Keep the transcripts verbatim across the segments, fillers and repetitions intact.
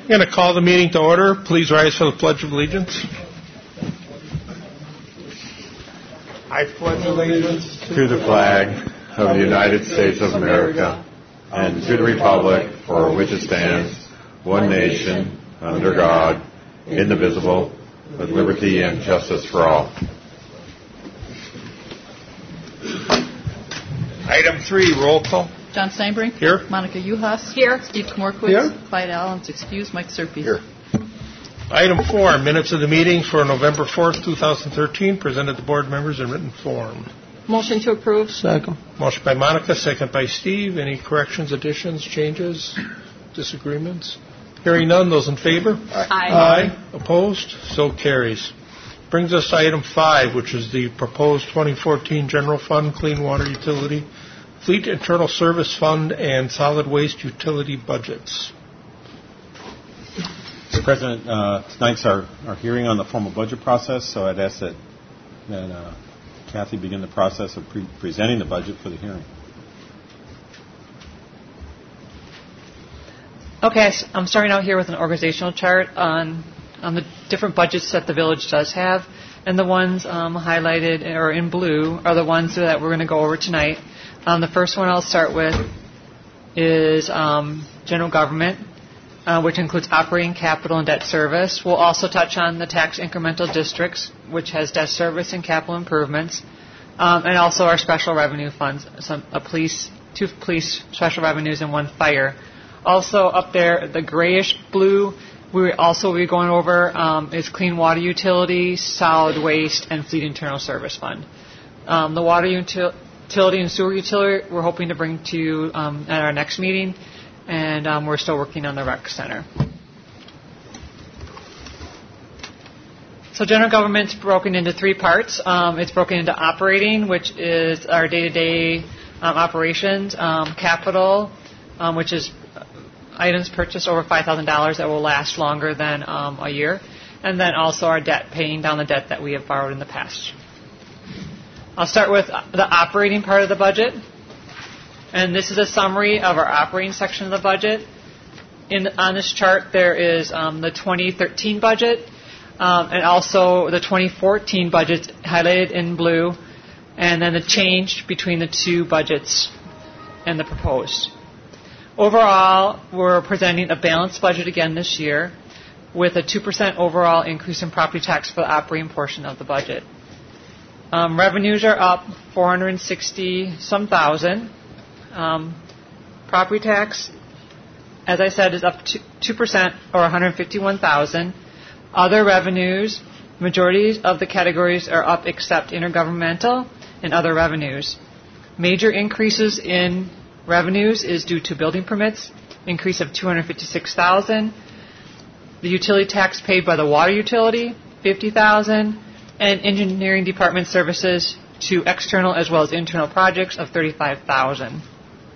I'm going to call the meeting to order. Please rise for the Pledge of Allegiance. I pledge allegiance to the flag of the United States of America and to the republic for which it stands, one nation, under God, indivisible, with liberty and justice for all. Item three, roll call. John Steinbrink. Here. Monica Uhas. Here. Steve Komorkowitz. Here. Clyde Allen's excused. Mike Serpes. Here. Item four, minutes of the meeting for November fourth, twenty thirteen, presented to board members in written form. Motion to approve. Second. Motion by Monica, second by Steve. Any corrections, additions, changes, disagreements? Hearing none, those in favor? Aye. Aye. Opposed? So carries. Brings us to item five, which is the proposed twenty fourteen General Fund, Clean Water Utility, Fleet Internal Service Fund, and Solid Waste Utility budgets. Mister President, uh, tonight's our, our hearing on the formal budget process, so I'd ask that, that uh, Kathy begin the process of pre- presenting the budget for the hearing. Okay, so I'm starting out here with an organizational chart on on the different budgets that the village does have, and the ones um, highlighted or in blue are the ones that we're going to go over tonight. Um, the first one I'll start with is um, general government, uh, which includes operating capital and debt service. We'll also touch on the tax incremental districts, which has debt service and capital improvements, um, and also our special revenue funds, some a police, two police special revenues and one fire. Also up there, the grayish blue, we also will be going over um, is clean water utility, solid waste, and fleet internal service fund. Um, the water util- utility and sewer utility we're hoping to bring to you um, at our next meeting, and um, we're still working on the rec center. So general government's broken into three parts. Um, it's broken into operating, which is our day-to-day um, operations, um, capital, um, which is items purchased over five thousand dollars that will last longer than um, a year, and then also our debt, paying down the debt that we have borrowed in the past. I'll start with the operating part of the budget, and this is a summary of our operating section of the budget. In on this chart, there is um, the twenty thirteen budget, um, and also the twenty fourteen budget highlighted in blue, and then the change between the two budgets and the proposed. Overall, we're presenting a balanced budget again this year with a two percent overall increase in property tax for the operating portion of the budget. Um, revenues are up four hundred sixty some thousand. Um, property tax, as I said, is up to two percent or one hundred fifty-one thousand. Other revenues, majority of the categories are up except intergovernmental and other revenues. Major increases in revenues is due to building permits, increase of two hundred fifty-six thousand dollars, the utility tax paid by the water utility, fifty thousand dollars, and engineering department services to external as well as internal projects of thirty-five thousand dollars.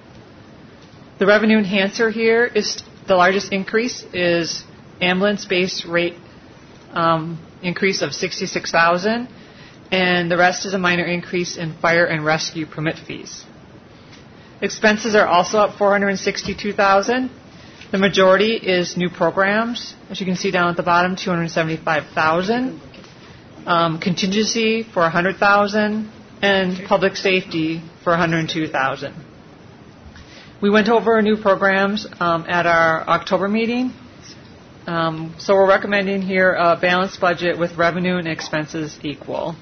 The revenue enhancer here is the largest increase is ambulance base rate um, increase of sixty-six thousand dollars, and the rest is a minor increase in fire and rescue permit fees. Expenses are also up four hundred sixty-two thousand dollars. The majority is new programs, as you can see down at the bottom, two hundred seventy-five thousand dollars. Um, contingency for one hundred thousand dollars, and public safety for one hundred two thousand dollars. We went over new programs um, at our October meeting. Um, so we're recommending here a balanced budget with revenue and expenses equal.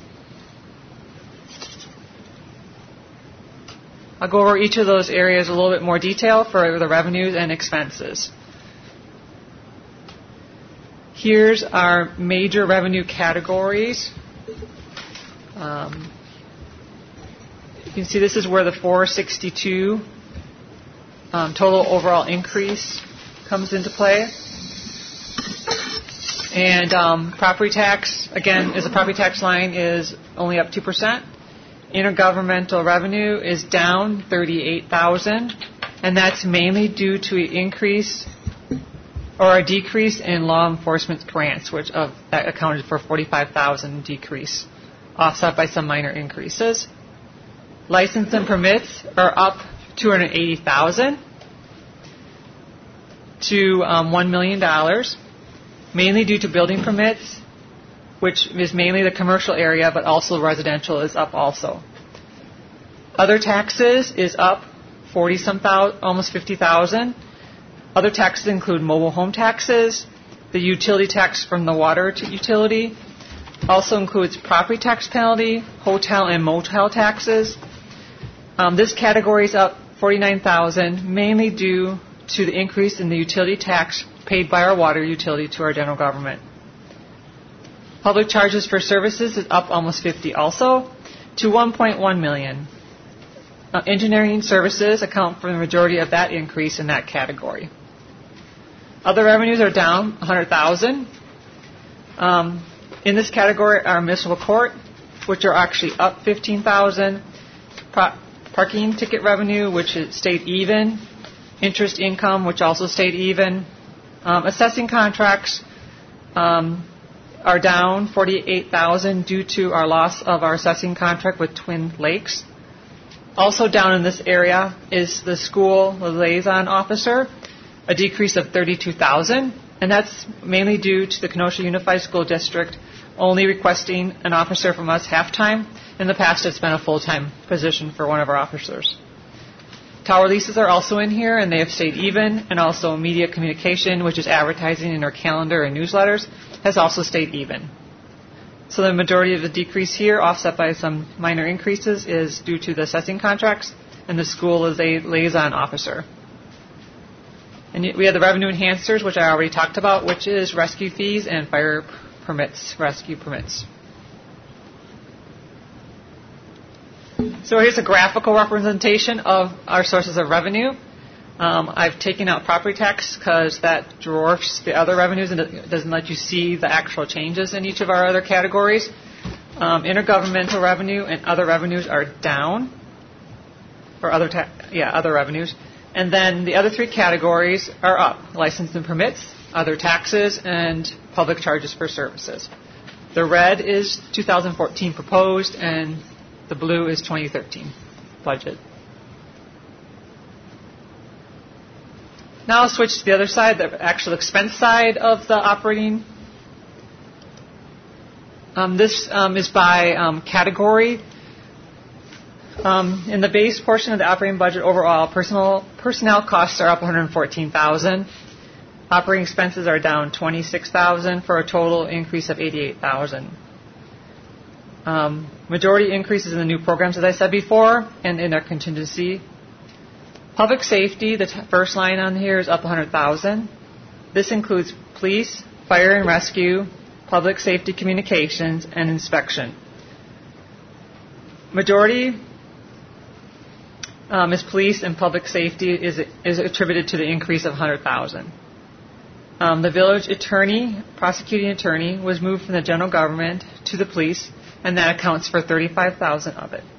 I'll go over each of those areas a little bit more detail for the revenues and expenses. Here's our major revenue categories. Um, you can see this is where the four sixty-two um, total overall increase comes into play. And um, property tax, again, is the property tax line is only up two percent. Intergovernmental revenue is down thirty-eight thousand dollars, and that's mainly due to an increase or a decrease in law enforcement grants, which of, that accounted for forty-five thousand dollars decrease, offset by some minor increases. License and permits are up two hundred eighty thousand dollars. to um, one million dollars, mainly due to building permits, which is mainly the commercial area, but also residential is up also. Other taxes is up forty some thousand, almost fifty thousand. Other taxes include mobile home taxes, the utility tax from the water utility, also includes property tax penalty, hotel and motel taxes. Um, this category is up forty-nine thousand, mainly due to the increase in the utility tax paid by our water utility to our general government. Public charges for services is up almost fifty also to one point one million. Uh, engineering services account for the majority of that increase in that category. Other revenues are down one hundred thousand. Um, in this category are municipal court, which are actually up fifteen thousand. Pro- parking ticket revenue, which is stayed even. Interest income, which also stayed even. Um, assessing contracts um, are down forty-eight thousand due to our loss of our assessing contract with Twin Lakes. Also down in this area is the school liaison officer, a decrease of thirty-two thousand, and that's mainly due to the Kenosha Unified School District only requesting an officer from us half-time. In the past, it's been a full-time position for one of our officers. Tower leases are also in here, and they have stayed even, and also media communication, which is advertising in our calendar and newsletters, has also stayed even. So the majority of the decrease here, offset by some minor increases, is due to the assessing contracts and the school as a liaison officer. And we have the revenue enhancers, which I already talked about, which is rescue fees and fire permits, rescue permits. So here's a graphical representation of our sources of revenue. Um, I've taken out property tax because that dwarfs the other revenues and it doesn't let you see the actual changes in each of our other categories. Um, intergovernmental revenue and other revenues are down, or other ta- yeah other revenues, and then the other three categories are up: license and permits, other taxes, and public charges for services. The red is two thousand fourteen proposed, and the blue is twenty thirteen budget. Now I'll switch to the other side, the actual expense side of the operating. Um, this um, is by um, category. Um, in the base portion of the operating budget overall, personal personnel costs are up one hundred fourteen thousand. Operating expenses are down twenty-six thousand for a total increase of eighty-eight thousand. Um, majority increases in the new programs, as I said before, and in our contingency. Public safety, the t- first line on here is up one hundred thousand. This includes police, fire and rescue, public safety communications, and inspection. Majority um, is police, and public safety is is attributed to the increase of one hundred thousand. Um, the village attorney, prosecuting attorney, was moved from the general government to the police, and that accounts for thirty-five thousand of it.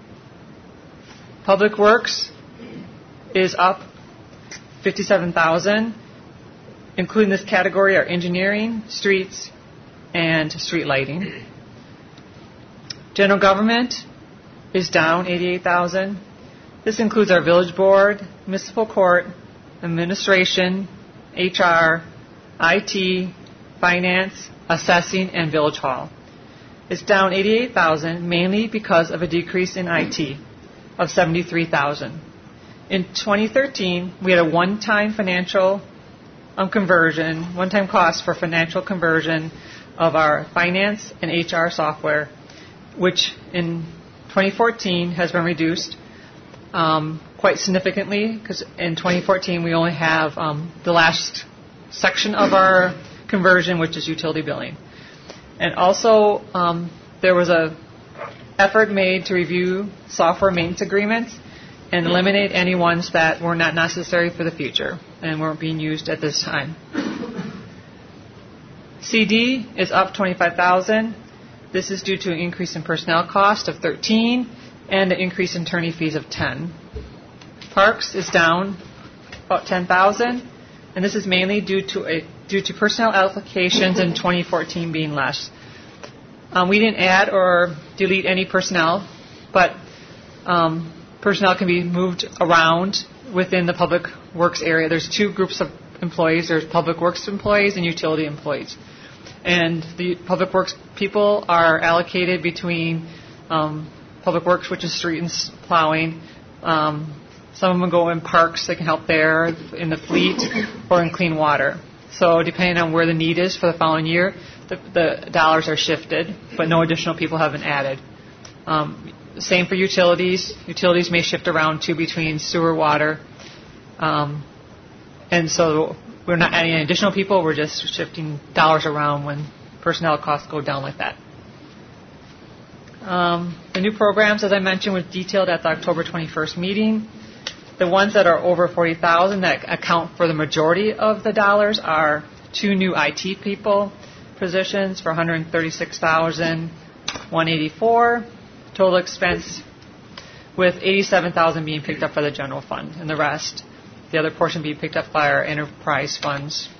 Public works is up fifty-seven thousand. Including this category are engineering, streets, and street lighting. General government is down eighty-eight thousand. This includes our village board, municipal court, administration, H R, I T, finance, assessing, and village hall. It's down eighty-eight thousand, mainly because of a decrease in I T of seventy-three thousand. In twenty thirteen, we had a one-time financial um, conversion, one-time cost for financial conversion of our finance and H R software, which in twenty fourteen has been reduced um, quite significantly, because in twenty fourteen we only have um, the last section of our conversion, which is utility billing. And also, um, there was a effort made to review software maintenance agreements and eliminate any ones that were not necessary for the future and weren't being used at this time. C D is up twenty-five thousand. This is due to an increase in personnel cost of thirteen and an increase in attorney fees of ten. Parks is down about ten thousand, and this is mainly due to a due to personnel allocations in twenty fourteen being less. Um, we didn't add or delete any personnel, but um, personnel can be moved around within the public works area. There's two groups of employees. There's Public Works employees and utility employees. And the Public Works people are allocated between um, Public Works, which is street and s- plowing. Um, some of them go in parks, they can help there, in the fleet, or in clean water. So depending on where the need is for the following year, the, the dollars are shifted, but no additional people have been added. Um, same for utilities. Utilities may shift around too between sewer, water. Um, and so we're not adding any additional people, we're just shifting dollars around when personnel costs go down like that. Um, the new programs, as I mentioned, were detailed at the October twenty-first meeting. The ones that are over forty thousand dollars that account for the majority of the dollars are two new I T people positions for one hundred thirty-six thousand one hundred eighty-four dollars total expense, with eighty-seven thousand dollars being picked up by the general fund, and the rest, the other portion, being picked up by our enterprise funds.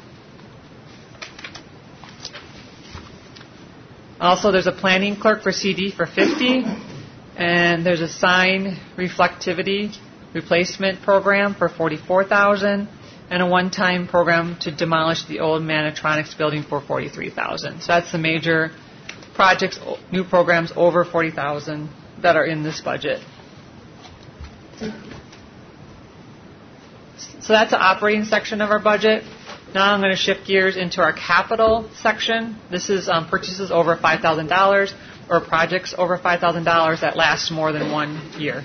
Also, there's a planning clerk for C D for fifty, and there's a sign reflectivity replacement program for forty-four thousand dollars, and a one-time program to demolish the old Manatronics building for forty-three thousand dollars. So that's the major projects, new programs over forty thousand dollars that are in this budget. So that's the operating section of our budget. Now I'm going to shift gears into our capital section. This is um, purchases over five thousand dollars or projects over five thousand dollars that last more than one year.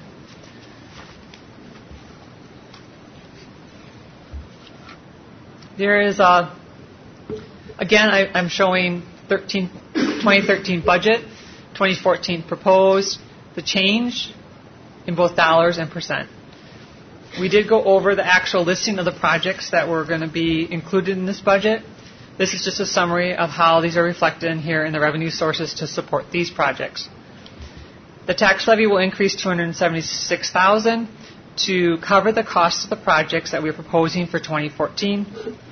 There is, uh, again, I, I'm showing thirteen, twenty thirteen budget, twenty fourteen proposed, the change in both dollars and percent. We did go over the actual listing of the projects that were going to be included in this budget. This is just a summary of how these are reflected in here in the revenue sources to support these projects. The tax levy will increase two hundred seventy-six thousand dollars to cover the costs of the projects that we're proposing for twenty fourteen.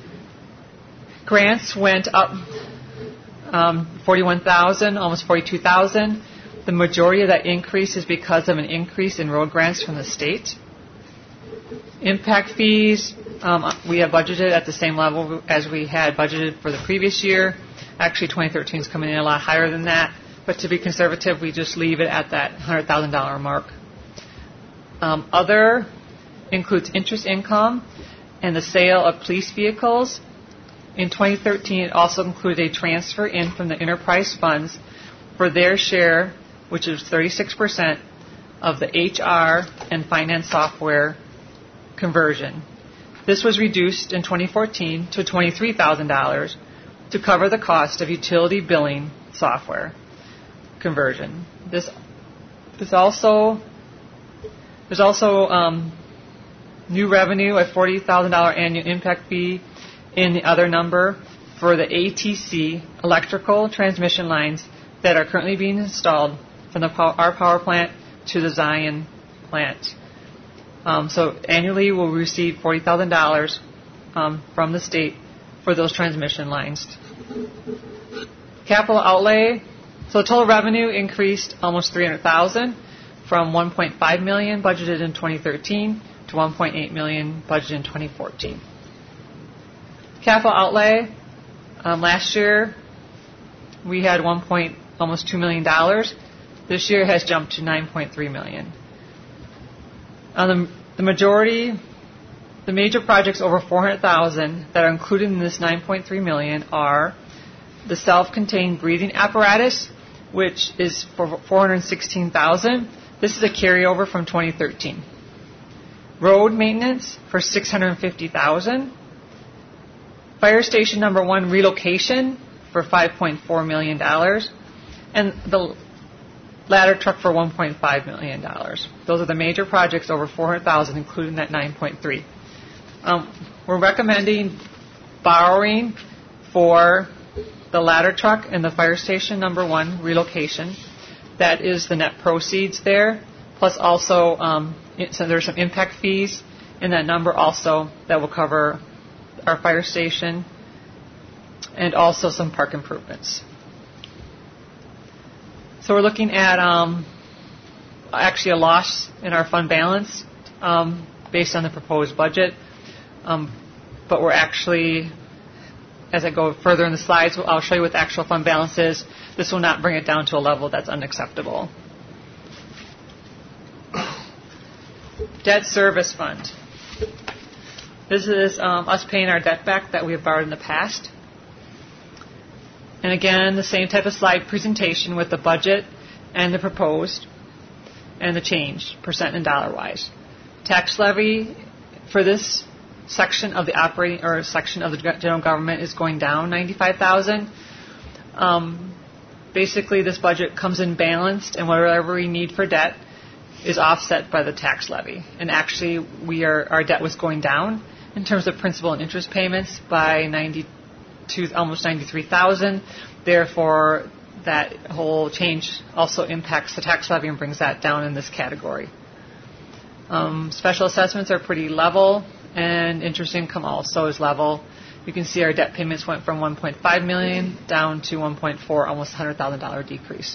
Grants went up um, forty-one thousand dollars, almost forty-two thousand dollars. The majority of that increase is because of an increase in road grants from the state. Impact fees, um, we have budgeted at the same level as we had budgeted for the previous year. Actually, twenty thirteen is coming in a lot higher than that. But to be conservative, we just leave it at that one hundred thousand dollars mark. Um, other includes interest income and the sale of police vehicles. In twenty thirteen, it also included a transfer in from the enterprise funds for their share, which is thirty-six percent of the H R and finance software conversion. This was reduced in twenty fourteen to twenty-three thousand dollars to cover the cost of utility billing software conversion. This is also there's also um, new revenue at forty thousand dollars annual impact fee in the other number for the A T C electrical transmission lines that are currently being installed from the power, our power plant to the Zion plant. Um, so annually we'll receive forty thousand dollars um, from the state for those transmission lines. Capital outlay, so total revenue increased almost three hundred thousand dollars from one point five million dollars budgeted in twenty thirteen to one point eight million dollars budgeted in twenty fourteen. Capital outlay, um, last year we had one point almost two million dollars. This year has jumped to nine point three million dollars. On the, the majority, the major projects over four hundred thousand dollars that are included in this nine point three million dollars are the self-contained breathing apparatus, which is for four hundred sixteen thousand dollars. This is a carryover from twenty thirteen. Road maintenance for six hundred fifty thousand dollars. Fire station number one relocation for five point four million dollars. And the ladder truck for one point five million dollars. Those are the major projects over four hundred thousand dollars, including that nine point three. Um, we're recommending borrowing for the ladder truck and the fire station number one relocation. That is the net proceeds there. Plus also, um, so there's some impact fees in that number also that will cover our fire station and also some park improvements. So we're looking at um, actually a loss in our fund balance um, based on the proposed budget. Um, but we're actually, as I go further in the slides, I'll show you what the actual fund balance is. This will not bring it down to a level that's unacceptable. Debt service fund. This is um, us paying our debt back that we have borrowed in the past. And again, the same type of slide presentation with the budget and the proposed and the change, percent and dollar-wise. Tax levy for this section of the operating or section of the general government is going down ninety-five thousand dollars. Um, basically, this budget comes in balanced, and whatever we need for debt is offset by the tax levy. And actually, we are our debt was going down in terms of principal and interest payments by ninety-two, almost ninety-three thousand. Therefore, that whole change also impacts the tax levy and brings that down in this category. Um, special assessments are pretty level, and interest income also is level. You can see our debt payments went from one point five million dollars down to one point four, almost one hundred thousand dollars decrease.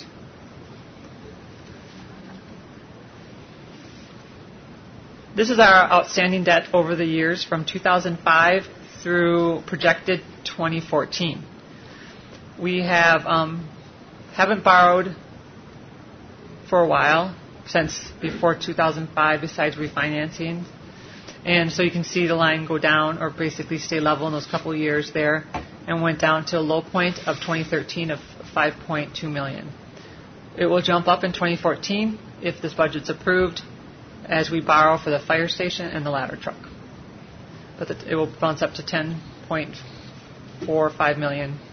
This is our outstanding debt over the years from two thousand five through projected twenty fourteen. We have um, haven't borrowed for a while, since before two thousand five, besides refinancing. And so you can see the line go down or basically stay level in those couple of years there, and went down to a low point of twenty thirteen of five point two million dollars. It will jump up in twenty fourteen if this budget's approved, as we borrow for the fire station and the ladder truck. But the, it will bounce up to ten point four five million dollars.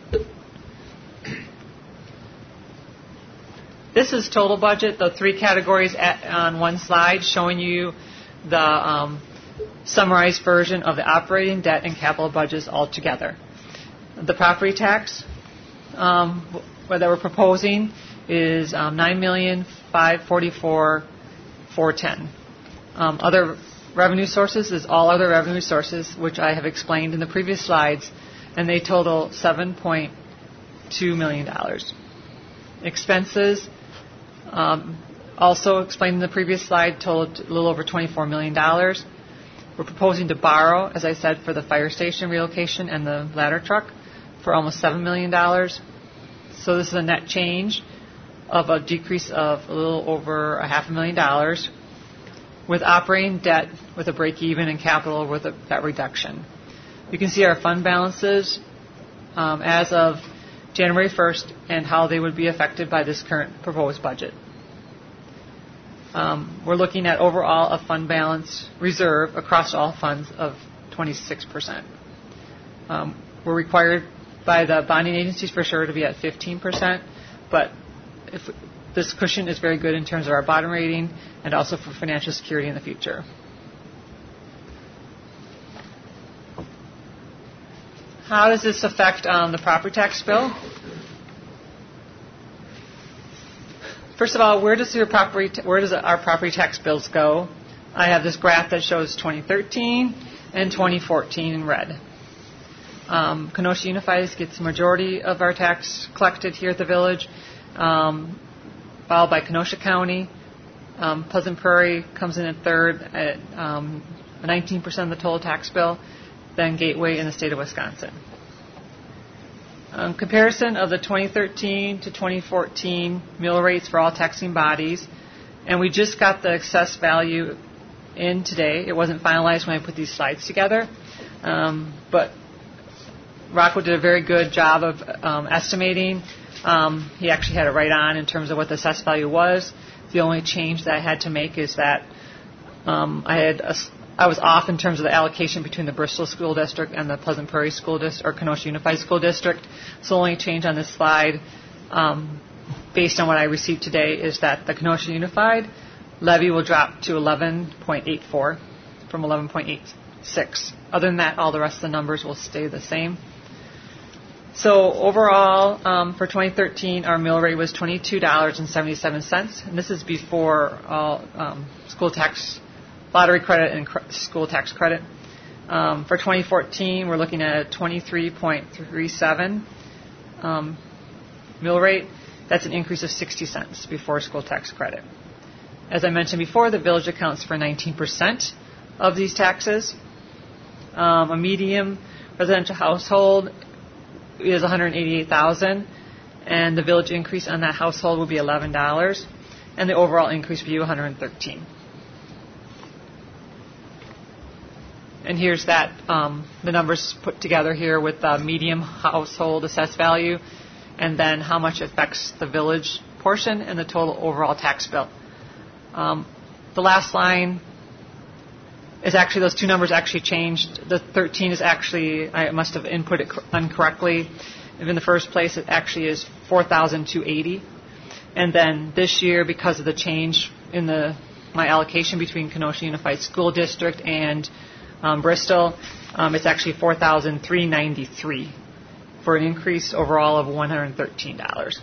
This is total budget, the three categories at, on one slide, showing you the um, summarized version of the operating, debt, and capital budgets all together. The property tax um, that we're proposing is um, nine million five hundred forty-four thousand four hundred ten dollars. Um, other revenue sources is all other revenue sources, which I have explained in the previous slides, and they total seven point two million dollars. Expenses, um, also explained in the previous slide, totaled a little over twenty-four million dollars. We're proposing to borrow, as I said, for the fire station relocation and the ladder truck for almost seven million dollars. So this is a net change of a decrease of a little over a half a million dollars, with operating debt with a break-even and capital with a, that reduction. You can see our fund balances um, as of January first and how they would be affected by this current proposed budget. Um, we're looking at overall a fund balance reserve across all funds of twenty-six percent. Um, we're required by the bonding agencies for sure to be at fifteen percent, but if this cushion is very good in terms of our bottom rating and also for financial security in the future. How does this affect um, the property tax bill? First of all, where does your property t- where does our property tax bills go? I have this graph that shows twenty thirteen and twenty fourteen in red. Um, Kenosha Unified gets the majority of our tax collected here at the village, um, followed by Kenosha County. Um, Pleasant Prairie comes in at third at um, nineteen percent of the total tax bill, then Gateway in the state of Wisconsin. Um, comparison of the twenty thirteen to twenty fourteen mill rates for all taxing bodies, and we just got the excess value in today. It wasn't finalized when I put these slides together, um, but Rocco did a very good job of um, estimating. Um, he actually had it right on in terms of what the assessed value was. The only change that I had to make is that um, I had a, I was off in terms of the allocation between the Bristol School District and the Pleasant Prairie School District, or Kenosha Unified School District. So the only change on this slide, um, based on what I received today, is that the Kenosha Unified levy will drop to eleven point eight four from eleven point eight six. Other than that, all the rest of the numbers will stay the same. So overall, um, for twenty thirteen, our mill rate was twenty-two dollars and seventy-seven cents, and this is before all um, school tax, lottery credit, and cr- school tax credit. Um, for twenty fourteen, we're looking at a twenty-three point three seven um, mill rate. That's an increase of sixty cents before school tax credit. As I mentioned before, the village accounts for nineteen percent of these taxes. Um, a medium residential household is one hundred eighty-eight thousand dollars, and the village increase on that household will be eleven dollars, and the overall increase will be one hundred thirteen dollars. And here's that, um, the numbers put together here with the medium household assessed value, and then how much it affects the village portion and the total overall tax bill. Um, the last line is actually, those two numbers actually changed. The thirteen is actually, I must have input it incorrectly. In the first place, it actually is four thousand two hundred eighty dollars. And then this year, because of the change in the my allocation between Kenosha Unified School District and um, Bristol, um, it's actually four thousand three hundred ninety-three dollars for an increase overall of one hundred thirteen dollars.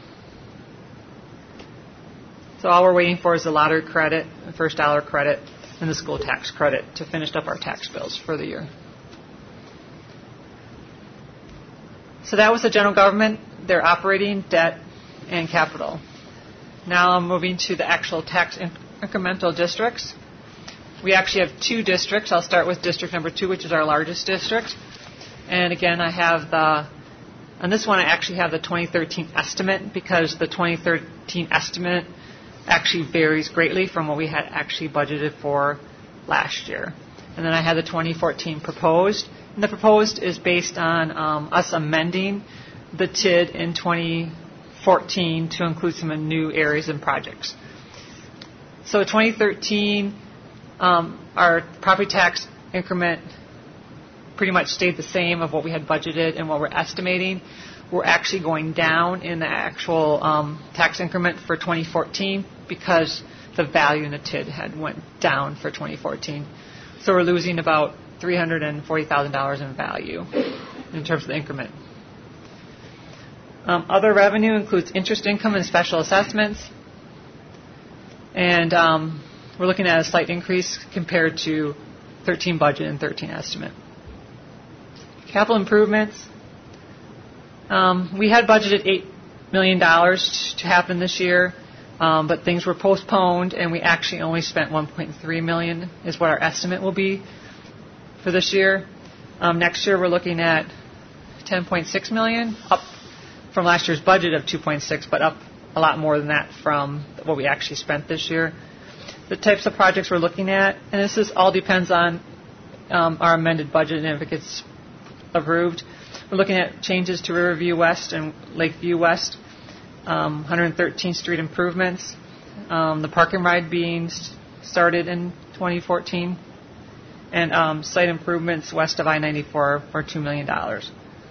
So all we're waiting for is the lottery credit, the first dollar credit, and the school tax credit to finish up our tax bills for the year. So that was the general government, their operating, debt, and capital. Now I'm moving to the actual tax inc- incremental districts. We actually have two districts. I'll start with district number two, which is our largest district. And again, I have the, on this one I actually have the twenty thirteen estimate, because the twenty thirteen estimate actually varies greatly from what we had actually budgeted for last year. And then I have the twenty fourteen proposed. And the proposed is based on um, us amending the T I D in twenty fourteen to include some new areas and projects. So twenty thirteen, um, our property tax increment pretty much stayed the same of what we had budgeted and what we're estimating. We're actually going down in the actual um, tax increment for twenty fourteen because the value in the T I D had went down for twenty fourteen. So we're losing about three hundred forty thousand dollars in value in terms of the increment. Um, other revenue includes interest income and special assessments. And um, we're looking at a slight increase compared to thirteen budget and thirteen estimate. Capital improvements. Um, we had budgeted eight million dollars to happen this year, um, but things were postponed, and we actually only spent one point three million dollars is what our estimate will be for this year. Um, next year, we're looking at ten point six million dollars, up from last year's budget of two point six, but up a lot more than that from what we actually spent this year. The types of projects we're looking at, and this is all depends on um, our amended budget and if it gets approved. We're looking at changes to Riverview West and Lakeview West, um, one hundred thirteenth Street improvements, um, the park and ride being started in twenty fourteen, and um, site improvements west of I ninety-four for two million dollars.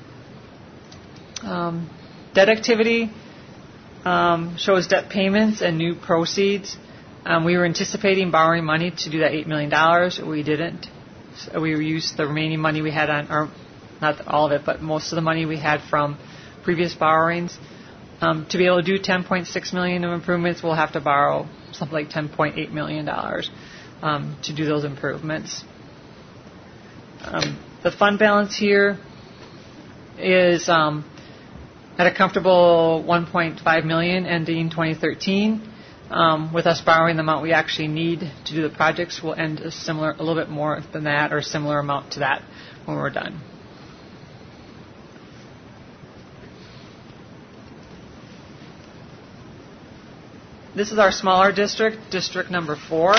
Um, debt activity um, shows debt payments and new proceeds. Um, we were anticipating borrowing money to do that eight million dollars. We didn't. So we used the remaining money we had on, or not all of it, but most of the money we had from previous borrowings. Um, to be able to do ten point six million dollars of improvements, we'll have to borrow something like ten point eight million dollars um, to do those improvements. Um, the fund balance here is um, at a comfortable one point five million dollars ending twenty thirteen. Um, with us borrowing the amount we actually need to do the projects, we'll end a similar, a little bit more than that, or a similar amount to that when we're done. This is our smaller district, district number four.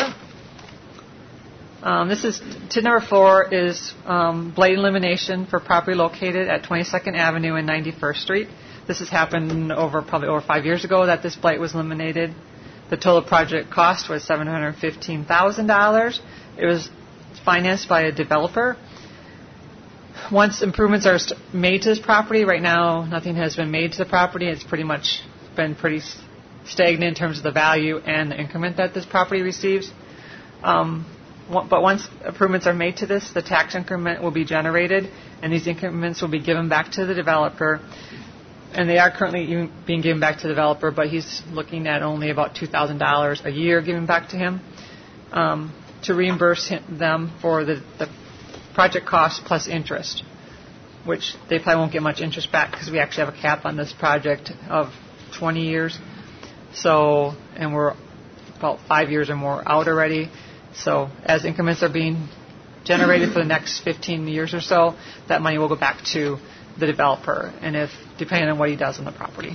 Um, this is T I D number four is um, blight elimination for property located at twenty-second Avenue and ninety-first Street. This has happened over probably over five years ago that this blight was eliminated. The total project cost was seven hundred fifteen thousand dollars. It was financed by a developer. Once improvements are st- made to this property, right now nothing has been made to the property. It's pretty much been pretty stagnant in terms of the value and the increment that this property receives. Um, but once improvements are made to this, the tax increment will be generated, and these increments will be given back to the developer. And they are currently being given back to the developer, but he's looking at only about two thousand dollars a year given back to him um, to reimburse him, them for the, the project cost plus interest, which they probably won't get much interest back because we actually have a cap on this project of twenty years. So, and we're about five years or more out already. So as increments are being generated for the next fifteen years or so, that money will go back to the developer, and if depending on what he does on the property.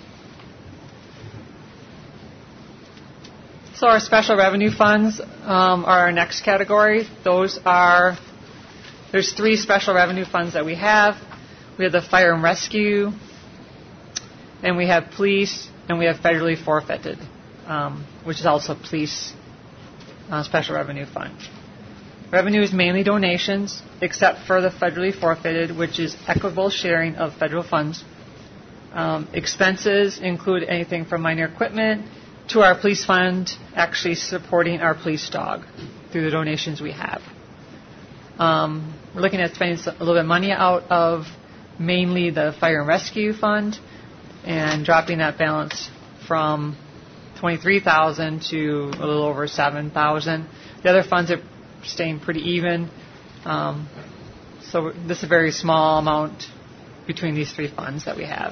So our special revenue funds um, are our next category. Those are, there's three special revenue funds that we have. We have the fire and rescue, and we have police, and we have federally forfeited, um, which is also police uh, special revenue fund. Revenue is mainly donations, except for the federally forfeited, which is equitable sharing of federal funds. Um, expenses include anything from minor equipment to our police fund actually supporting our police dog through the donations we have. Um, we're looking at spending a little bit of money out of mainly the fire and rescue fund and dropping that balance from twenty-three thousand dollars to a little over seven thousand dollars. The other funds are staying pretty even. Um, so this is a very small amount between these three funds that we have.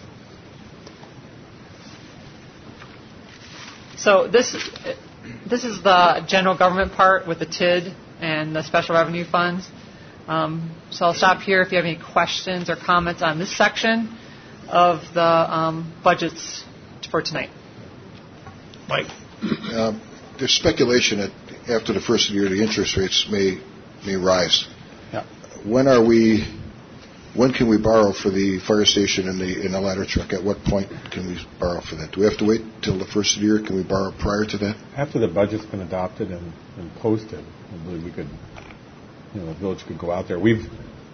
So this this is the general government part with the T I D and the special revenue funds. Um, so I'll stop here if you have any questions or comments on this section of the um, budgets for tonight. Mike. Uh, there's speculation that after the first year the interest rates may may rise. Yeah. When are we? When can we borrow for the fire station and the and the ladder truck? At what point can we borrow for that? Do we have to wait till the first of the year? Can we borrow prior to that? After the budget's been adopted and, and posted, I believe we could, you know, the village could go out there. We've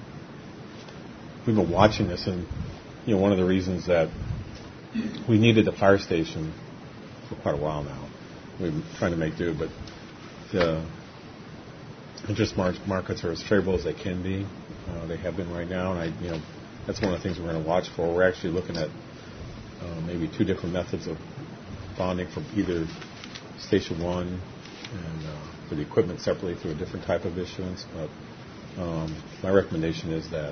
we've been watching this, and you know, one of the reasons that we needed the fire station for quite a while now. We've been trying to make do, but the interest mar- markets are as favorable as they can be. Uh, they have been right now, and I, you know, that's one of the things we're going to watch for. We're actually looking at uh, maybe two different methods of bonding for either Station One and uh, for the equipment separately through a different type of issuance. But um, my recommendation is that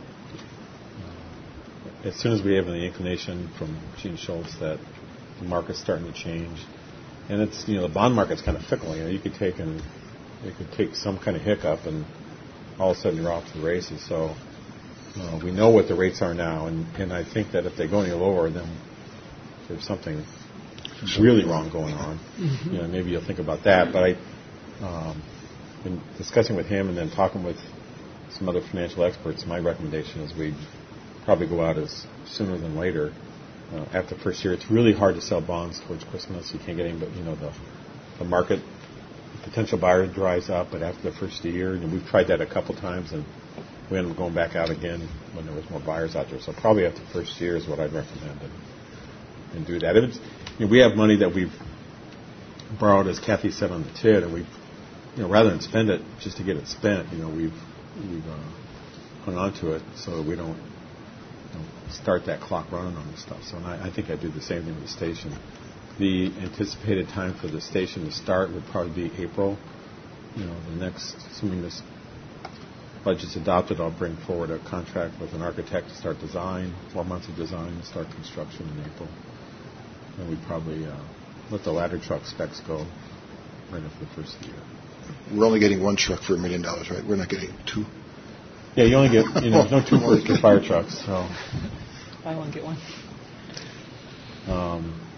uh, as soon as we have the inclination from Gene Schultz that the market's starting to change, and it's, you know, the bond market's kind of fickle. You know, you could take and it could take some kind of hiccup and all of a sudden you're off to the races. So uh, we know what the rates are now, and, and I think that if they go any lower, then there's something really wrong going on. Mm-hmm. You know, maybe you'll think about that. But I, um, been discussing with him and then talking with some other financial experts, my recommendation is we probably go out as sooner than later. Uh, after the first year, it's really hard to sell bonds towards Christmas. You can't get any, but you know, the the market. Potential buyer dries up, but after the first year, and we've tried that a couple times, and we ended up going back out again when there was more buyers out there. So probably after the first year is what I'd recommend, and, and do that. If it's, you know, we have money that we've borrowed, as Kathy said, on the T I D, and we've, you know, rather than spend it just to get it spent, you know, we've we've uh, hung on to it so that we don't, you know, start that clock running on this stuff. So and I, I think I'd do the same thing with the station. The anticipated time for the station to start would probably be April. You know, the next, assuming this budget's adopted, I'll bring forward a contract with an architect to start design, four months of design, and start construction in April. And we'd probably uh, let the ladder truck specs go right after the first year. We're only getting one truck for a million dollars, right? We're not getting two. Yeah, you only get, you know, no two for for fire trucks. So. Buy one, get one. Um,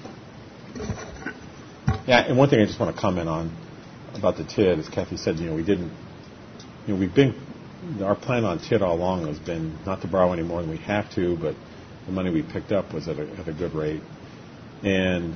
Yeah, and one thing I just want to comment on about the T I D, as Kathy said, you know, we didn't, you know, we've been, our plan on T I D all along has been not to borrow any more than we have to, but the money we picked up was at a, at a good rate. And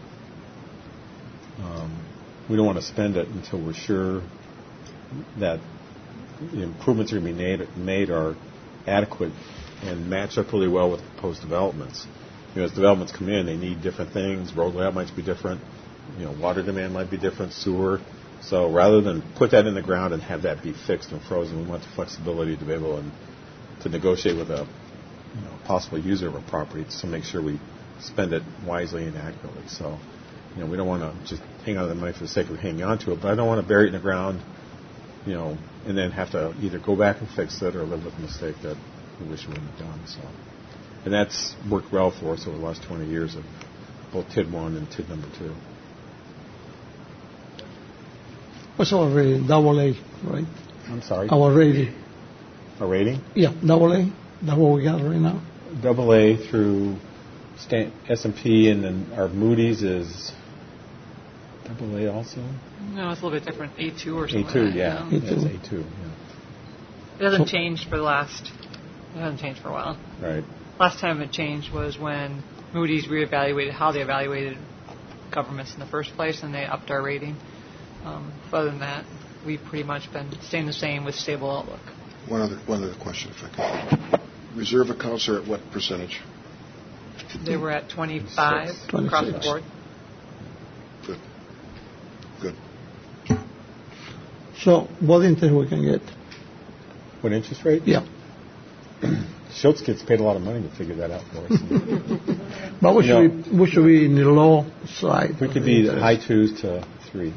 um, we don't want to spend it until we're sure that the improvements that are going to be made, made are adequate and match up really well with proposed developments. You know, as developments come in, they need different things. Road layout might be different. You know, water demand might be different, sewer. So rather than put that in the ground and have that be fixed and frozen, we want the flexibility to be able to, to negotiate with a, you know, possible user of a property to make sure we spend it wisely and accurately. So, you know, we don't want to just hang on to the money for the sake of hanging on to it, but I don't want to bury it in the ground, you know, and then have to either go back and fix it or live with the mistake that we wish we wouldn't have done. So. And that's worked well for us over the last twenty years of both T I D one and T I D number two. Was already double A, right? I'm sorry. Our rating. A rating? Yeah, double A. That's what we got right now. Double A through Stan- S and P, and then our Moody's is double A also? No, it's a little bit different. A two or something. A two, like that, yeah. you A know. two. It's A two, yeah. It hasn't So- changed for the last. It hasn't changed for a while. Right. Last time it changed was when Moody's reevaluated how they evaluated governments in the first place, and they upped our rating. Um, but other than that, we've pretty much been staying the same with stable outlook. One other, one other question, if I could. Reserve accounts are at what percentage? They were at twenty-five across the twenty-six. board. Good. Good. So what interest we can get? What interest rate? Yeah. Schultz kids paid a lot of money to figure that out for us. But we You should, know- be, we should be in the low side. We could be the high twos to three.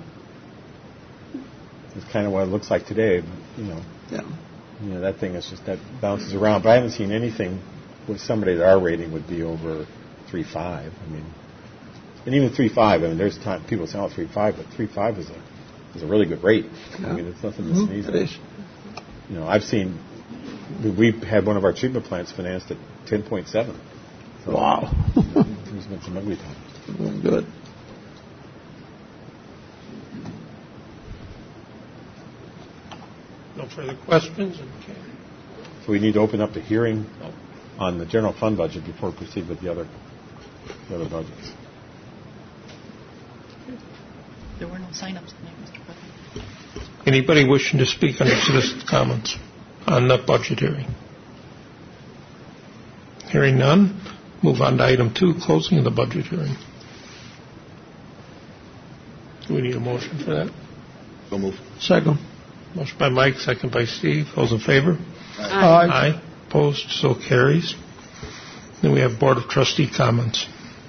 It's kind of what it looks like today. But, you know, Yeah. you know that thing is just that bounces around. But I haven't seen anything with somebody that our rating would be over three five. I mean, and even three five. I mean, there's time people say, "Oh, three five," but three five is a is a really good rate. I mean, it's nothing to Mhm, sneeze it at. is. You know, I've seen we've had one of our treatment plants financed at ten point seven. So Wow. there's been some ugly times. Good. No further questions? Okay. So we need to open up the hearing on the general fund budget before we proceed with the other the other budgets. There were no sign-ups tonight, Mister President. Anybody wishing to speak under citizen comments on the budget hearing? Hearing none, move on to item two, closing of the budget hearing. Do we need a motion for that? So move. Second. Motion by Mike, second by Steve. Those in favor? Aye. Aye. Opposed? So carries. Then we have Board of Trustee comments.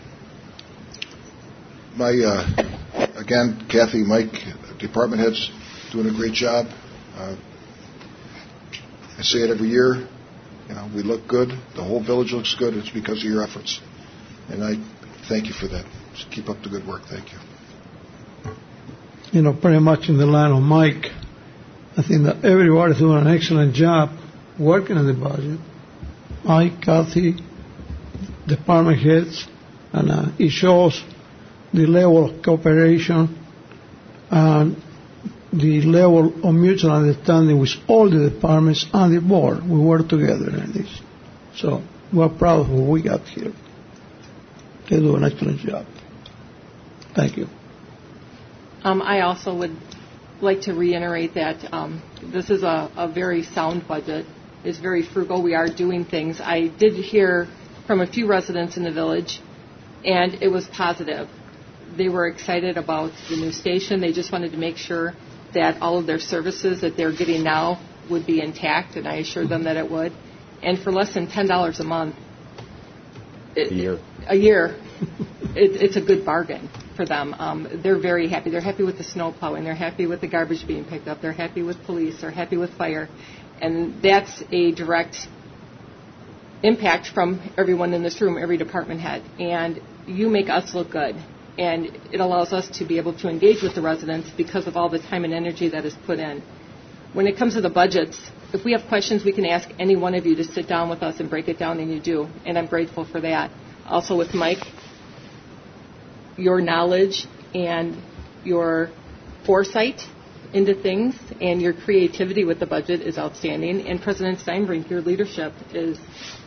My, uh, again, Kathy, Mike, department heads doing a great job. Uh, I say it every year. You know, we look good. The whole village looks good. It's because of your efforts. And I thank you for that. Just keep up the good work. Thank you. You know, pretty much in the line of Mike, I think that everybody's doing an excellent job working on the budget. Mike, Kathy, department heads, and uh, it shows the level of cooperation and the level of mutual understanding with all the departments and the board. We work together in this. So we're proud of what we got here. They do an excellent job. Thank you. Um, I also would like to reiterate that um, this is a, a very sound budget. It's very frugal. We are doing things. I did hear from a few residents in the village, and it was positive. They were excited about the new station. They just wanted to make sure that all of their services that they're getting now would be intact, and I assured them that it would. And for less than ten dollars a month, it, A year. a year, it, it's a good bargain for them. Um, they're very happy. They're happy with the snow plowing. They're happy with the garbage being picked up. They're happy with police. They're happy with fire. And that's a direct impact from everyone in this room, every department head. And you make us look good. And it allows us to be able to engage with the residents because of all the time and energy that is put in. When it comes to the budgets, if we have questions, we can ask any one of you to sit down with us and break it down, and you do. And I'm grateful for that. Also with Mike, your knowledge and your foresight into things and your creativity with the budget is outstanding. And President Steinbrink, your leadership is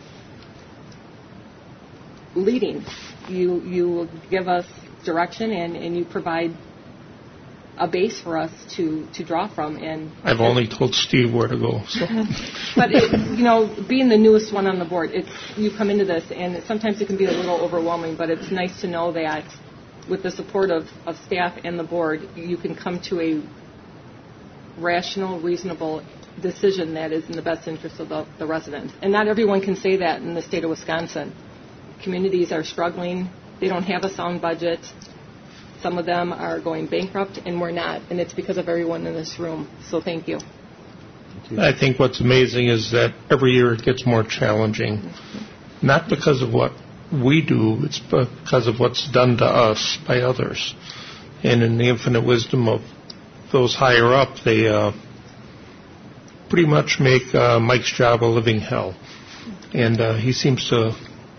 leading. You you give us direction and, and you provide a base for us to, to draw from. And I've only told Steve where to go. So. But, it, you know, being the newest one on the board, it's, you come into this, and sometimes it can be a little overwhelming, but it's nice to know that with the support of, of staff and the board, you can come to a rational, reasonable decision that is in the best interest of the, the residents. And not everyone can say that in the state of Wisconsin. Communities are struggling. They don't have a sound budget. Some of them are going bankrupt, and we're not. And it's because of everyone in this room. So thank you. I think what's amazing is that every year it gets more challenging, not because of what we do, it's because of what's done to us by others. And in the infinite wisdom of those higher up, they uh, pretty much make uh, Mike's job a living hell. And uh, he seems to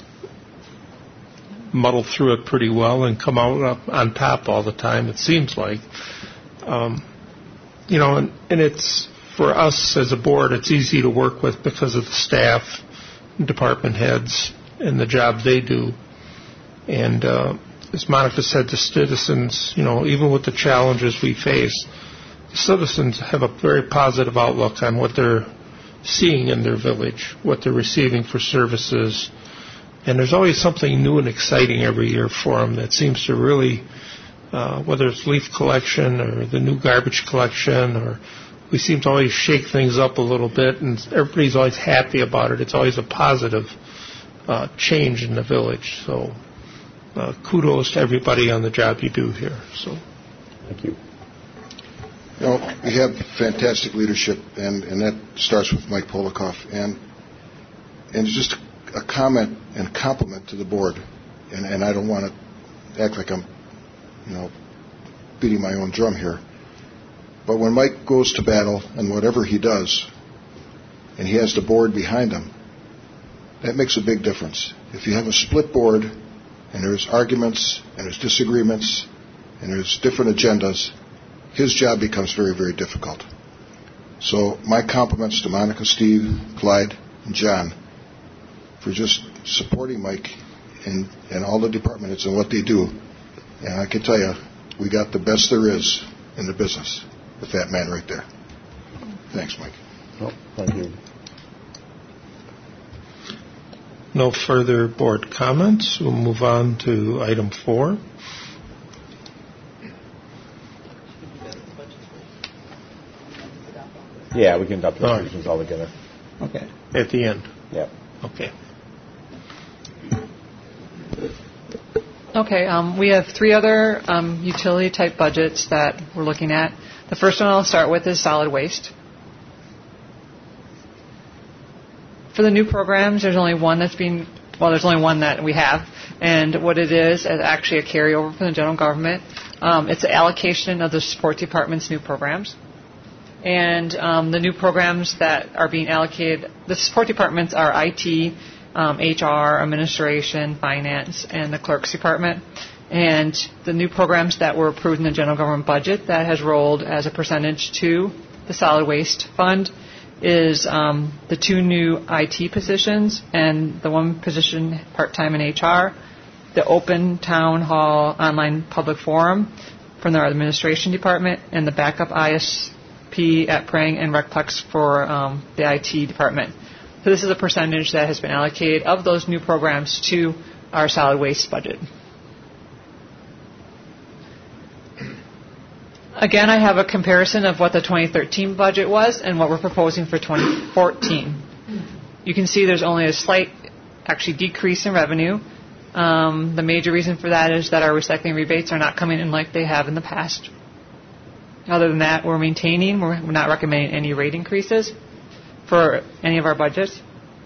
muddle through it pretty well and come out up on top all the time, it seems like. Um, you know, and, and it's, for us as a board, it's easy to work with because of the staff, department heads, and the job they do. And uh, as Monica said, the citizens, you know, even with the challenges we face, the citizens have a very positive outlook on what they're seeing in their village, what they're receiving for services. And there's always something new and exciting every year for them that seems to really, uh, whether it's leaf collection or the new garbage collection, or we seem to always shake things up a little bit, and everybody's always happy about it. It's always a positive uh, change in the village. So uh, kudos to everybody on the job you do here. So, thank you. You know, we have fantastic leadership, and, and that starts with Mike Polikoff. And and just a comment and compliment to the board, and, and I don't want to act like I'm, you know, beating my own drum here. But when Mike goes to battle, and whatever he does, and he has the board behind him, that makes a big difference. If you have a split board, and there's arguments, and there's disagreements, and there's different agendas, his job becomes very, very difficult. So my compliments to Monica, Steve, Clyde, and John for just supporting Mike and, and all the department heads and what they do. And I can tell you, we got the best there is in the business with that man right there. Thanks, Mike. Oh, thank you. No further board comments. We'll move on to item four. Yeah, we can adopt the All right. resolutions all together. Okay. At the end. Yeah. Okay. Okay, um, we have three other um, utility-type budgets that we're looking at. The first one I'll start with is solid waste. For the new programs, there's only one that's being, well, there's only one that we have, and what it is is actually a carryover from the general government. Um, it's an allocation of the support department's new programs. And um, the new programs that are being allocated, the support departments are I T, um, H R, administration, finance, and the clerk's department. And the new programs that were approved in the general government budget that has rolled as a percentage to the solid waste fund is um, the two new I T positions and the one position part-time in H R, the open town hall online public forum from their administration department, and the backup I S P at Prang and Recplex for um, the I T department. So this is a percentage that has been allocated of those new programs to our solid waste budget. Again, I have a comparison of what the twenty thirteen budget was and what we're proposing for twenty fourteen. You can see there's only a slight, actually, decrease in revenue. Um, the major reason for that is that our recycling rebates are not coming in like they have in the past. Other than that, we're maintaining, we're not recommending any rate increases for any of our budgets.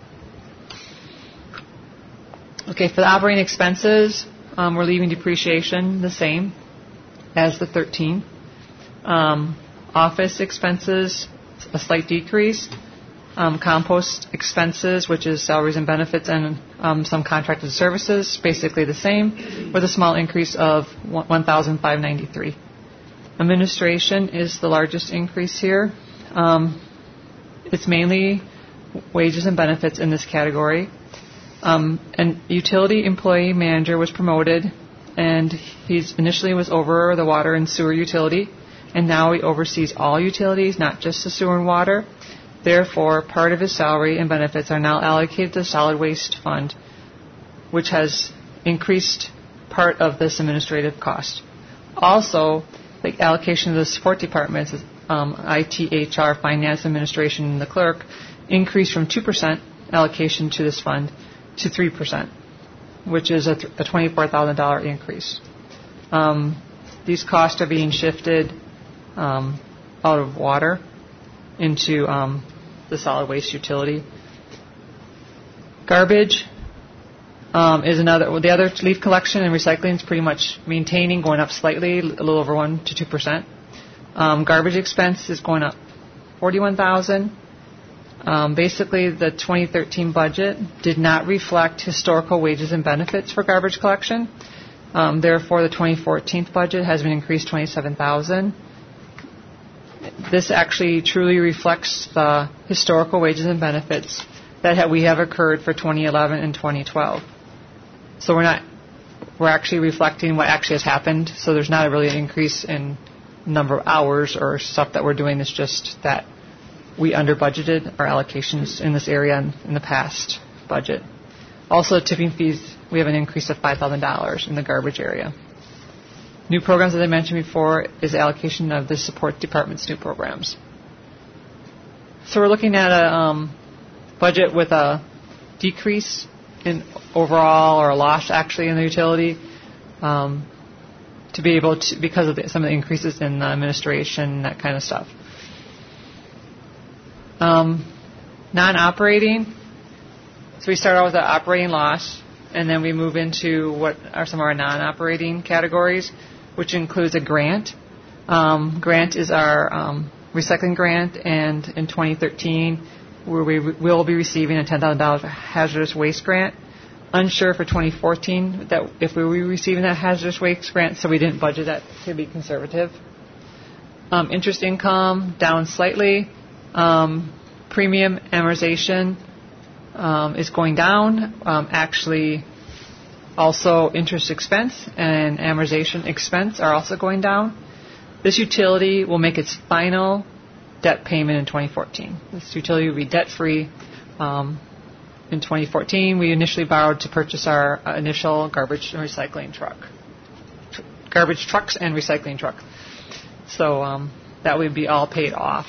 Okay, for the operating expenses, um, we're leaving depreciation the same as the thirteen. Um, office expenses, a slight decrease. Um, compost expenses, which is salaries and benefits and um, some contracted services, basically the same, with a small increase of one thousand five hundred ninety-three dollars. Administration is the largest increase here. Um, it's mainly wages and benefits in this category. Um, and utility employee manager was promoted, and he's initially was over the water and sewer utility, and now he oversees all utilities, not just the sewer and water. Therefore, part of his salary and benefits are now allocated to the solid waste fund, which has increased part of this administrative cost. Also, the allocation of the support departments, um, I T, H R, finance, administration, and the clerk, increased from two percent allocation to this fund to three percent, which is a, th- a twenty-four thousand dollars increase. Um, these costs are being shifted um, out of water into um, the solid waste utility. Garbage um, is another. Well, the other leaf collection and recycling is pretty much maintaining, going up slightly, a little over one to two percent. Um, garbage expense is going up forty-one thousand, Um, basically, the twenty thirteen budget did not reflect historical wages and benefits for garbage collection. Um, therefore, the twenty fourteen budget has been increased twenty-seven thousand dollars. This actually truly reflects the historical wages and benefits that ha- we have occurred for twenty eleven and twenty twelve. So we're not, we're actually reflecting what actually has happened. So there's not really an increase in number of hours or stuff that we're doing. It's just that we under budgeted our allocations in this area in, in the past budget. Also, tipping fees, we have an increase of five thousand dollars in the garbage area. New programs, as I mentioned before, is allocation of the support department's new programs. So we're looking at a um, budget with a decrease in overall, or a loss actually in the utility, um, to be able to, because of the, some of the increases in the administration, that kind of stuff. Um, non-operating, so we start out with an operating loss, and then we move into what are some of our non-operating categories, which includes a grant. Um, grant is our um, recycling grant, and in twenty thirteen, where we will be receiving a ten thousand dollars hazardous waste grant. Unsure for twenty fourteen that if we were receiving that hazardous waste grant, so we didn't budget that to be conservative. Um, interest income down slightly. Um, premium amortization um, is going down. Um, actually, also interest expense and amortization expense are also going down. This utility will make its final debt payment in twenty fourteen. This utility will be debt-free. Um, in twenty fourteen, we initially borrowed to purchase our uh, initial garbage and recycling truck. Tr- garbage trucks and recycling truck. So um, that would be all paid off.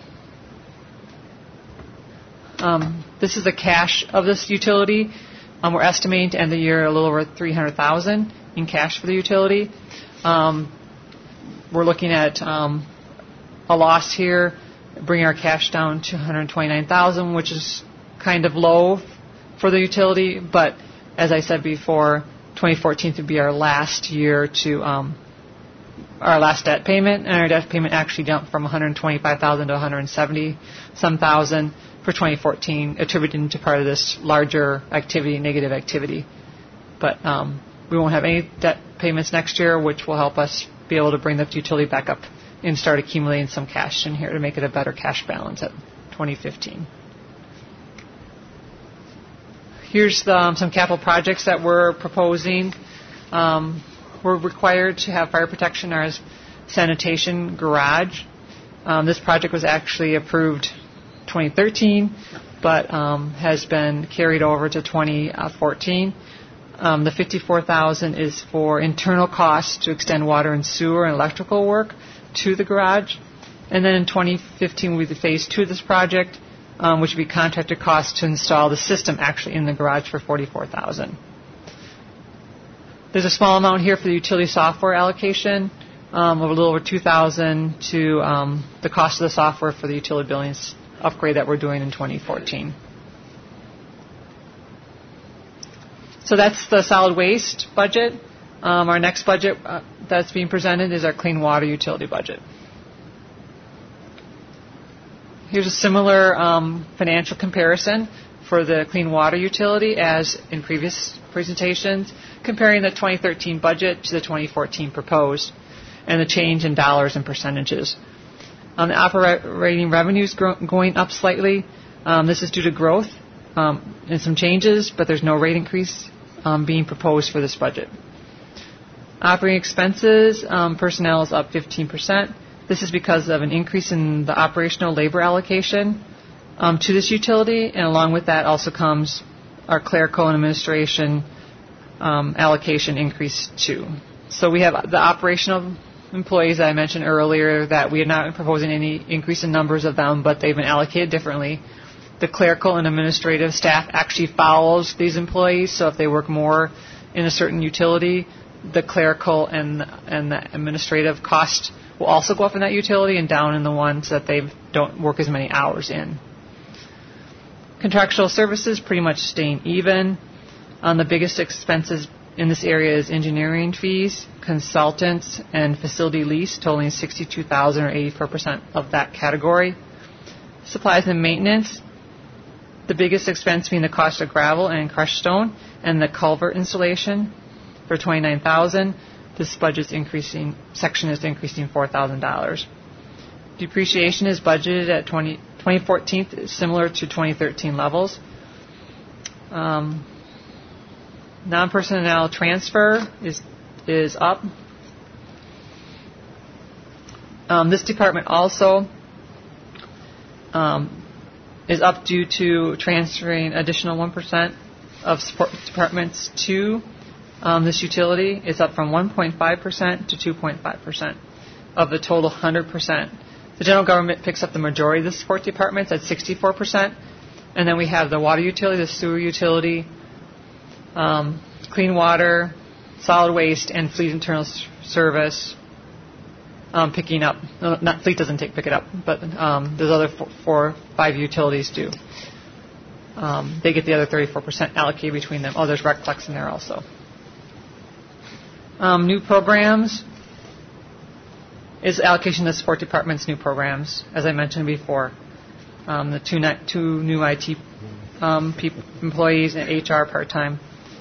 Um, this is the cash of this utility. Um, we're estimating to end the year a little over three hundred thousand dollars in cash for the utility. Um, we're looking at um, a loss here, bringing our cash down to one hundred twenty-nine thousand dollars, which is kind of low for the utility. But as I said before, twenty fourteen would be our last year to um, our last debt payment, and our debt payment actually jumped from one hundred twenty-five thousand dollars to one hundred seventy some thousand for twenty fourteen, attributed to part of this larger activity, negative activity. But um, we won't have any debt payments next year, which will help us be able to bring the utility back up and start accumulating some cash in here to make it a better cash balance at twenty fifteen. Here's the, um, some capital projects that we're proposing. Um, we're required to have fire protection as sanitation garage. Um, this project was actually approved twenty thirteen, but um, has been carried over to twenty fourteen. Um, the fifty-four thousand dollars is for internal costs to extend water and sewer and electrical work to the garage. And then in twenty fifteen will be the phase two of this project, um, which would be contractor costs to install the system actually in the garage for forty-four thousand dollars. There's a small amount here for the utility software allocation um, of a little over two thousand dollars to um, the cost of the software for the utility billings upgrade that we're doing in twenty fourteen. So that's the solid waste budget. Um, our next budget uh, that's being presented is our clean water utility budget. Here's a similar um, financial comparison for the clean water utility as in previous presentations, comparing the twenty thirteen budget to the twenty fourteen proposed and the change in dollars and percentages. Um, the operating revenues gro- going up slightly. Um, this is due to growth um, and some changes, but there's no rate increase um, being proposed for this budget. Operating expenses, um, personnel is up fifteen percent. This is because of an increase in the operational labor allocation um, to this utility, and along with that also comes our clerical and administration um, allocation increase too. So we have the operational employees that I mentioned earlier that we are not proposing any increase in numbers of them, but they've been allocated differently. The clerical and administrative staff actually follows these employees, so if they work more in a certain utility, the clerical and and the administrative cost will also go up in that utility and down in the ones that they don't work as many hours in. Contractual services pretty much staying even. Um, the biggest expenses in this area is engineering fees, consultants, and facility lease, totaling sixty-two thousand dollars or eighty-four percent of that category. Supplies and maintenance The biggest expense being the cost of gravel and crushed stone and the culvert installation for twenty-nine thousand dollars. This budget's increasing, section is increasing four thousand dollars. Depreciation is budgeted at twenty, twenty fourteen, similar to twenty thirteen levels. Um, non-personnel transfer is is up. Um, this department also um, is up due to transferring additional one percent of support departments to um, this utility. It's up from one point five percent to two point five percent of the total one hundred percent. The general government picks up the majority of the support departments at sixty-four percent. And then we have the water utility, the sewer utility, um, clean water, solid waste, and fleet internal s- service um, picking up. No, not fleet doesn't take pick it up, but um, those other four, four, five utilities do. Um, they get the other thirty-four percent allocated between them. Oh, there's Recplex in there also. Um, new programs is allocation of the support department's new programs, as I mentioned before. Um, the two, ni- two new I T um, pe- employees and H R part-time.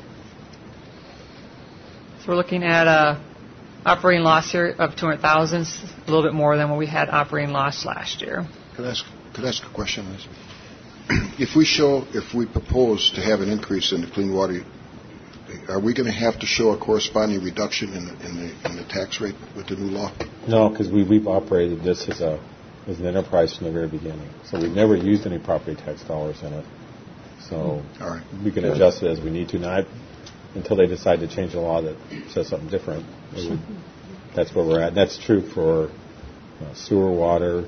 So we're looking at a operating loss here of two hundred thousand dollars, a little bit more than what we had operating loss last year. Could I ask, could I ask a question on this? If we show, if we propose to have an increase in the clean water, are we going to have to show a corresponding reduction in the, in the, in the tax rate with the new law? No, because we, we've operated this as a as an enterprise from the very beginning. So we've never used any property tax dollars in it. So All right. we can Good. adjust it as we need to. Now, I, until they decide to change the law that says something different, it would, that's where we're at. That's true for uh, sewer, water,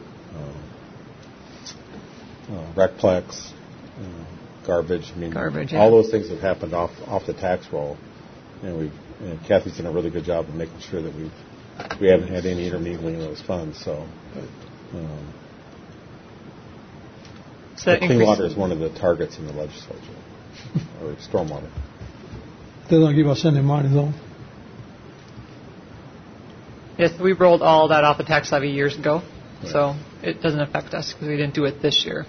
uh, uh, Recplex, uh, garbage. I mean, Garbage, yeah. all those things have happened off off the tax roll, and we and Kathy's done a really good job of making sure that we we haven't had any intermingling of those funds. So. Um, So the that clean increase- water is one of the targets in the legislature, or stormwater. They don't give us any money, though. Yes, we rolled all that off the tax levy years ago, Right. so it doesn't affect us because we didn't do it this year.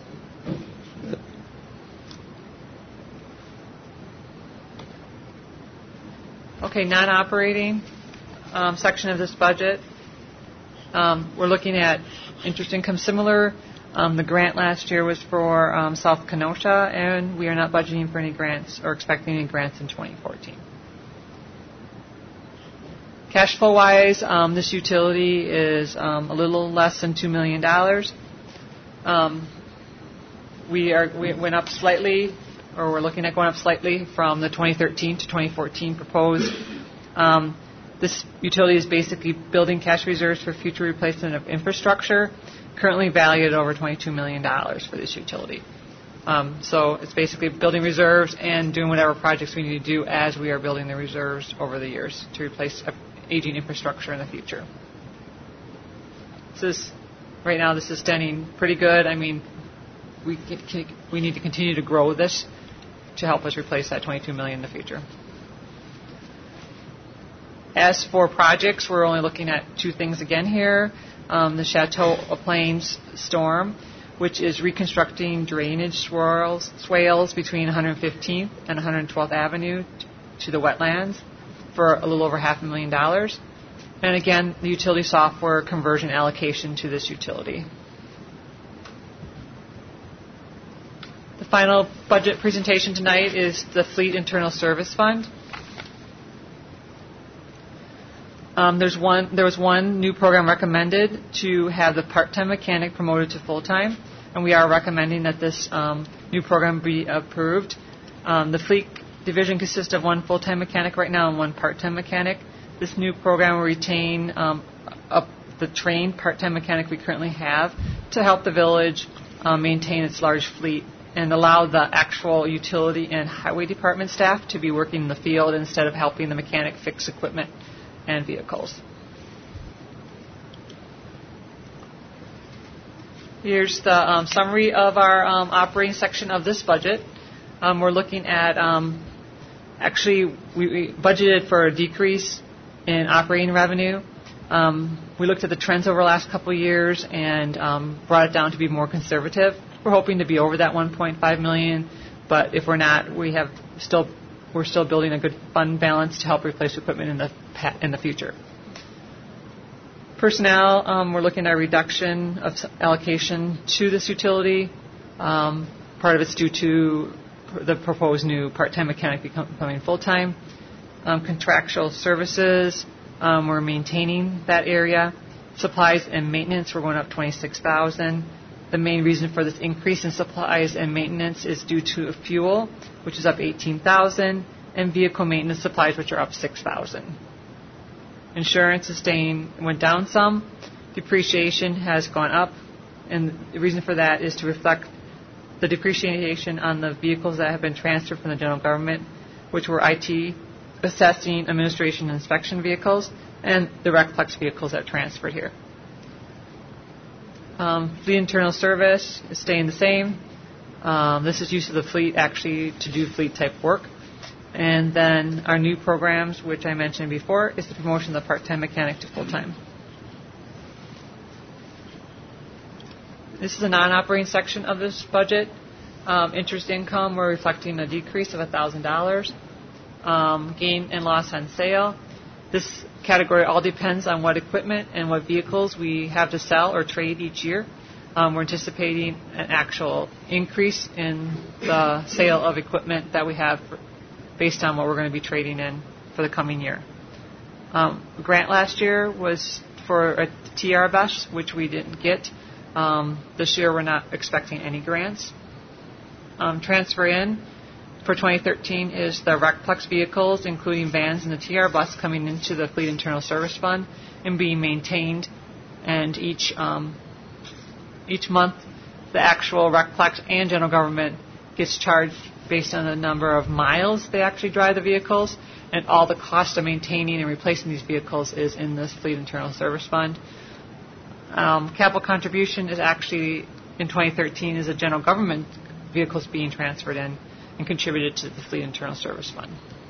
Okay, non-operating um, section of this budget. Um, we're looking at interest income similar. Um, the grant last year was for um, South Kenosha, and we are not budgeting for any grants or expecting any grants in twenty fourteen. Cash flow-wise, um, this utility is um, a little less than two million dollars. Um, we are we went up slightly, or we're looking at going up slightly from the twenty thirteen to twenty fourteen proposed. Um, this utility is basically building cash reserves for future replacement of infrastructure, currently valued at over twenty-two million dollars for this utility. Um, so it's basically building reserves and doing whatever projects we need to do as we are building the reserves over the years to replace aging infrastructure in the future. This is, right now, this is standing pretty good. I mean, we can, we need to continue to grow this to help us replace that twenty-two million dollars in the future. As for projects, we're only looking at two things again here. Um, the Chateau Plains storm, which is reconstructing drainage swirls, swales between one hundred fifteenth and one hundred twelfth Avenue t- to the wetlands for a little over half a million dollars. And again, the utility software conversion allocation to this utility. The final budget presentation tonight is the Fleet Internal Service Fund. Um, there's one. There was one new program recommended to have the part-time mechanic promoted to full-time, and we are recommending that this um, new program be approved. Um, the fleet division consists of one full-time mechanic right now and one part-time mechanic. This new program will retain um, up the trained part-time mechanic we currently have to help the village um, maintain its large fleet and allow the actual utility and highway department staff to be working in the field instead of helping the mechanic fix equipment and vehicles. Here's the um, summary of our um, operating section of this budget. Um, we're looking at, um, actually, we, we budgeted for a decrease in operating revenue. Um, we looked at the trends over the last couple of years and um, brought it down to be more conservative. we're hoping to be over that one point five million. But if we're not, we have still we're still building a good fund balance to help replace equipment in the in the future. Personnel, um, we're looking at a reduction of allocation to this utility. Um, part of it's due to the proposed new part-time mechanic becoming full-time. Um, contractual services, um, we're maintaining that area. Supplies and maintenance, we're going up twenty-six thousand dollars. The main reason for this increase in supplies and maintenance is due to fuel, which is up eighteen thousand dollars, and vehicle maintenance supplies, which are up six thousand dollars. Insurance is staying, went down some. Depreciation has gone up, and the reason for that is to reflect the depreciation on the vehicles that have been transferred from the general government, which were I T, assessing, administration, and inspection vehicles, and the RecPlex vehicles that transferred here. Um, fleet internal service is staying the same. Um, this is use of the fleet actually to do fleet type work. And then our new programs, which I mentioned before, is the promotion of the part-time mechanic to full-time. This is a non-operating section of this budget. Um, interest income, we're reflecting a decrease of one thousand dollars. Um, gain and loss on sale. This category all depends on what equipment and what vehicles we have to sell or trade each year. Um, we're anticipating an actual increase in the sale of equipment that we have for, based on what we're going to be trading in for the coming year. Um, grant last year was for a T R bus, which we didn't get. Um, this year we're not expecting any grants. Um, transfer in for twenty thirteen is the RecPlex vehicles, including vans and the T R bus, coming into the Fleet Internal Service Fund and being maintained. And each um, each month, the actual RecPlex and general government gets charged based on the number of miles they actually drive the vehicles, and all the cost of maintaining and replacing these vehicles is in this Fleet Internal Service Fund. Um, capital contribution is actually, in twenty thirteen, is a general government vehicles being transferred in and contributed to the Fleet Internal Service Fund.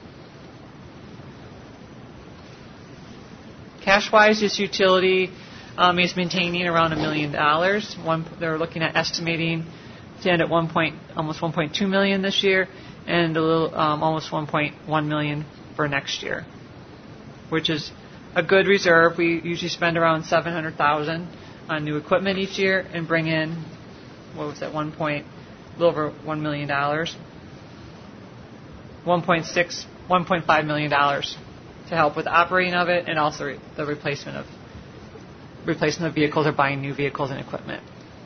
Cash-wise, this utility um, is maintaining around a million dollars. One, they're looking at estimating to end at one point, almost one point two million this year, and a little, um, almost one point one million for next year, which is a good reserve. We usually spend around seven hundred thousand on new equipment each year and bring in, what was that, one point, a little over one million dollars, one point six, one point five million dollars to help with the operating of it, and also re- the replacement of replacement of vehicles or buying new vehicles and equipment.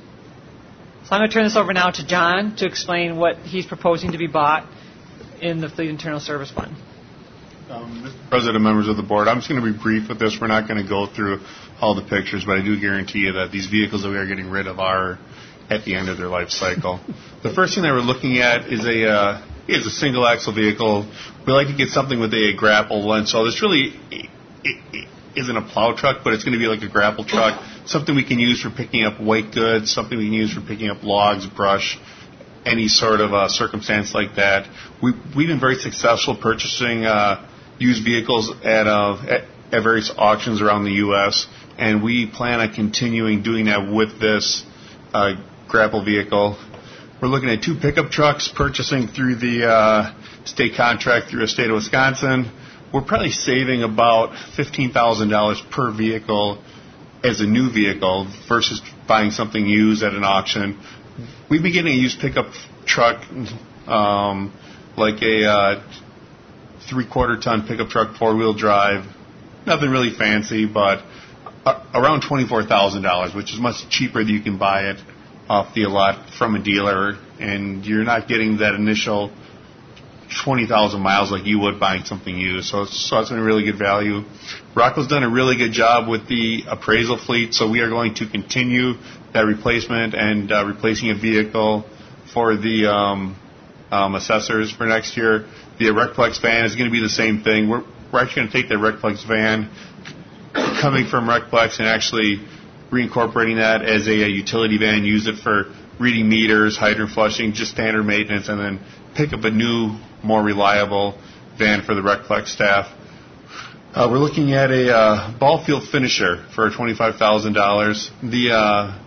So I'm going to turn this over now to John to explain what he's proposing to be bought in the Fleet Internal Service Fund. Um, Mister President, members of the board, I'm just going to be brief with this. We're not going to go through all the pictures, but I do guarantee you that these vehicles that we are getting rid of are at the end of their life cycle. The first thing that we're looking at is a uh, is a single axle vehicle. We like to get something with a grapple lens. So this really it, it isn't a plow truck, but it's going to be like a grapple truck, something we can use for picking up white goods, something we can use for picking up logs, brush, any sort of uh, circumstance like that. We, we've been very successful purchasing uh, used vehicles at, uh, at, at various auctions around the U S, and we plan on continuing doing that with this uh, grapple vehicle. We're looking at two pickup trucks purchasing through the uh, state contract through the state of Wisconsin. We're probably saving about fifteen thousand dollars per vehicle as a new vehicle versus buying something used at an auction. We've been getting a used pickup truck, um, like a uh, three-quarter ton pickup truck, four-wheel drive. Nothing really fancy, but uh, around twenty-four thousand dollars, which is much cheaper than you can buy it off the lot from a dealer, and you're not getting that initial twenty thousand miles like you would buying something used. So it's, so it's been a really good value. Rockwell's done a really good job with the appraisal fleet, so we are going to continue that replacement and uh, replacing a vehicle for the um, um, assessors for next year. The RecPlex van is going to be the same thing. We're, we're actually going to take the RecPlex van coming from RecPlex and actually reincorporating that as a, a utility van, use it for reading meters, hydrant flushing, just standard maintenance, and then pick up a new, more reliable van for the RecPlex staff. Uh, we're looking at a uh, ball field finisher for twenty-five thousand dollars. The uh,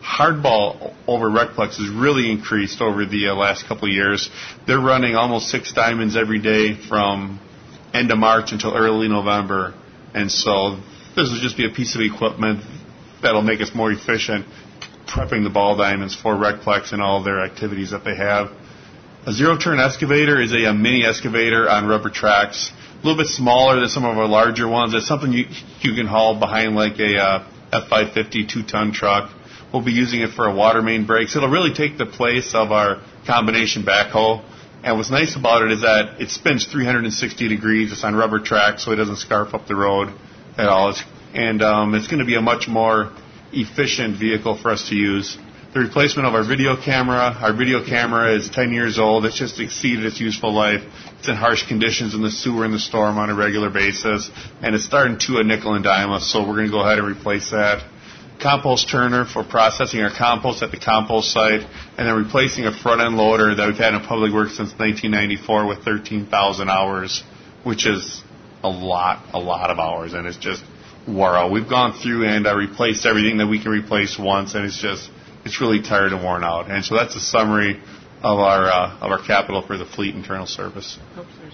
hardball over Recplex has really increased over the uh, last couple of years. They're running almost six diamonds every day from end of March until early November. And so this will just be a piece of equipment that'll make us more efficient prepping the ball diamonds for Recplex and all their activities that they have. A zero-turn excavator is a, a mini excavator on rubber tracks, a little bit smaller than some of our larger ones. It's something you, you can haul behind like a uh, F five fifty two-ton truck. We'll be using it for a water main breaks. It'll really take the place of our combination backhoe. And what's nice about it is that it spins three hundred sixty degrees. It's on rubber tracks, so it doesn't scarf up the road at all. It's, and um, it's going to be a much more efficient vehicle for us to use. The replacement of our video camera. Our video camera is ten years old. It's just exceeded its useful life. It's in harsh conditions in the sewer and the storm on a regular basis. And it's starting to a nickel and dime us, so we're going to go ahead and replace that. Compost turner for processing our compost at the compost site, and then replacing a front-end loader that we've had in public works since nineteen ninety-four with thirteen thousand hours, which is a lot, a lot of hours, and it's just wore out. We've gone through and uh, replaced everything that we can replace once, and it's just, it's really tired and worn out. And so that's a summary of our uh, of our capital for the fleet internal service. Oops, there's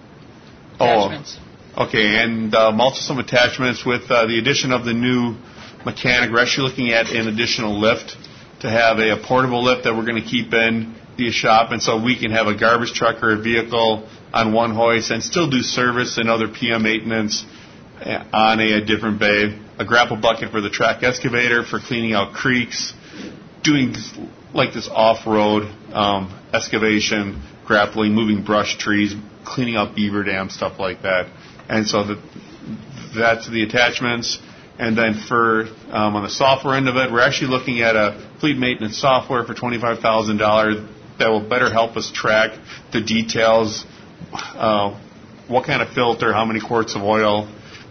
Oh, attachments. okay, and um, also some attachments with uh, the addition of the new mechanic. We're actually looking at an additional lift to have a, a portable lift that we're going to keep in the shop, and so we can have a garbage truck or a vehicle on one hoist and still do service and other P M maintenance on a, a different bay. A grapple bucket for the track excavator for cleaning out creeks, doing like this off-road um, excavation, grappling, moving brush trees, cleaning out beaver dams, stuff like that. And so the, that's the attachments. And then for um, on the software end of it, we're actually looking at a fleet maintenance software for twenty-five thousand dollars that will better help us track the details, uh, what kind of filter, how many quarts of oil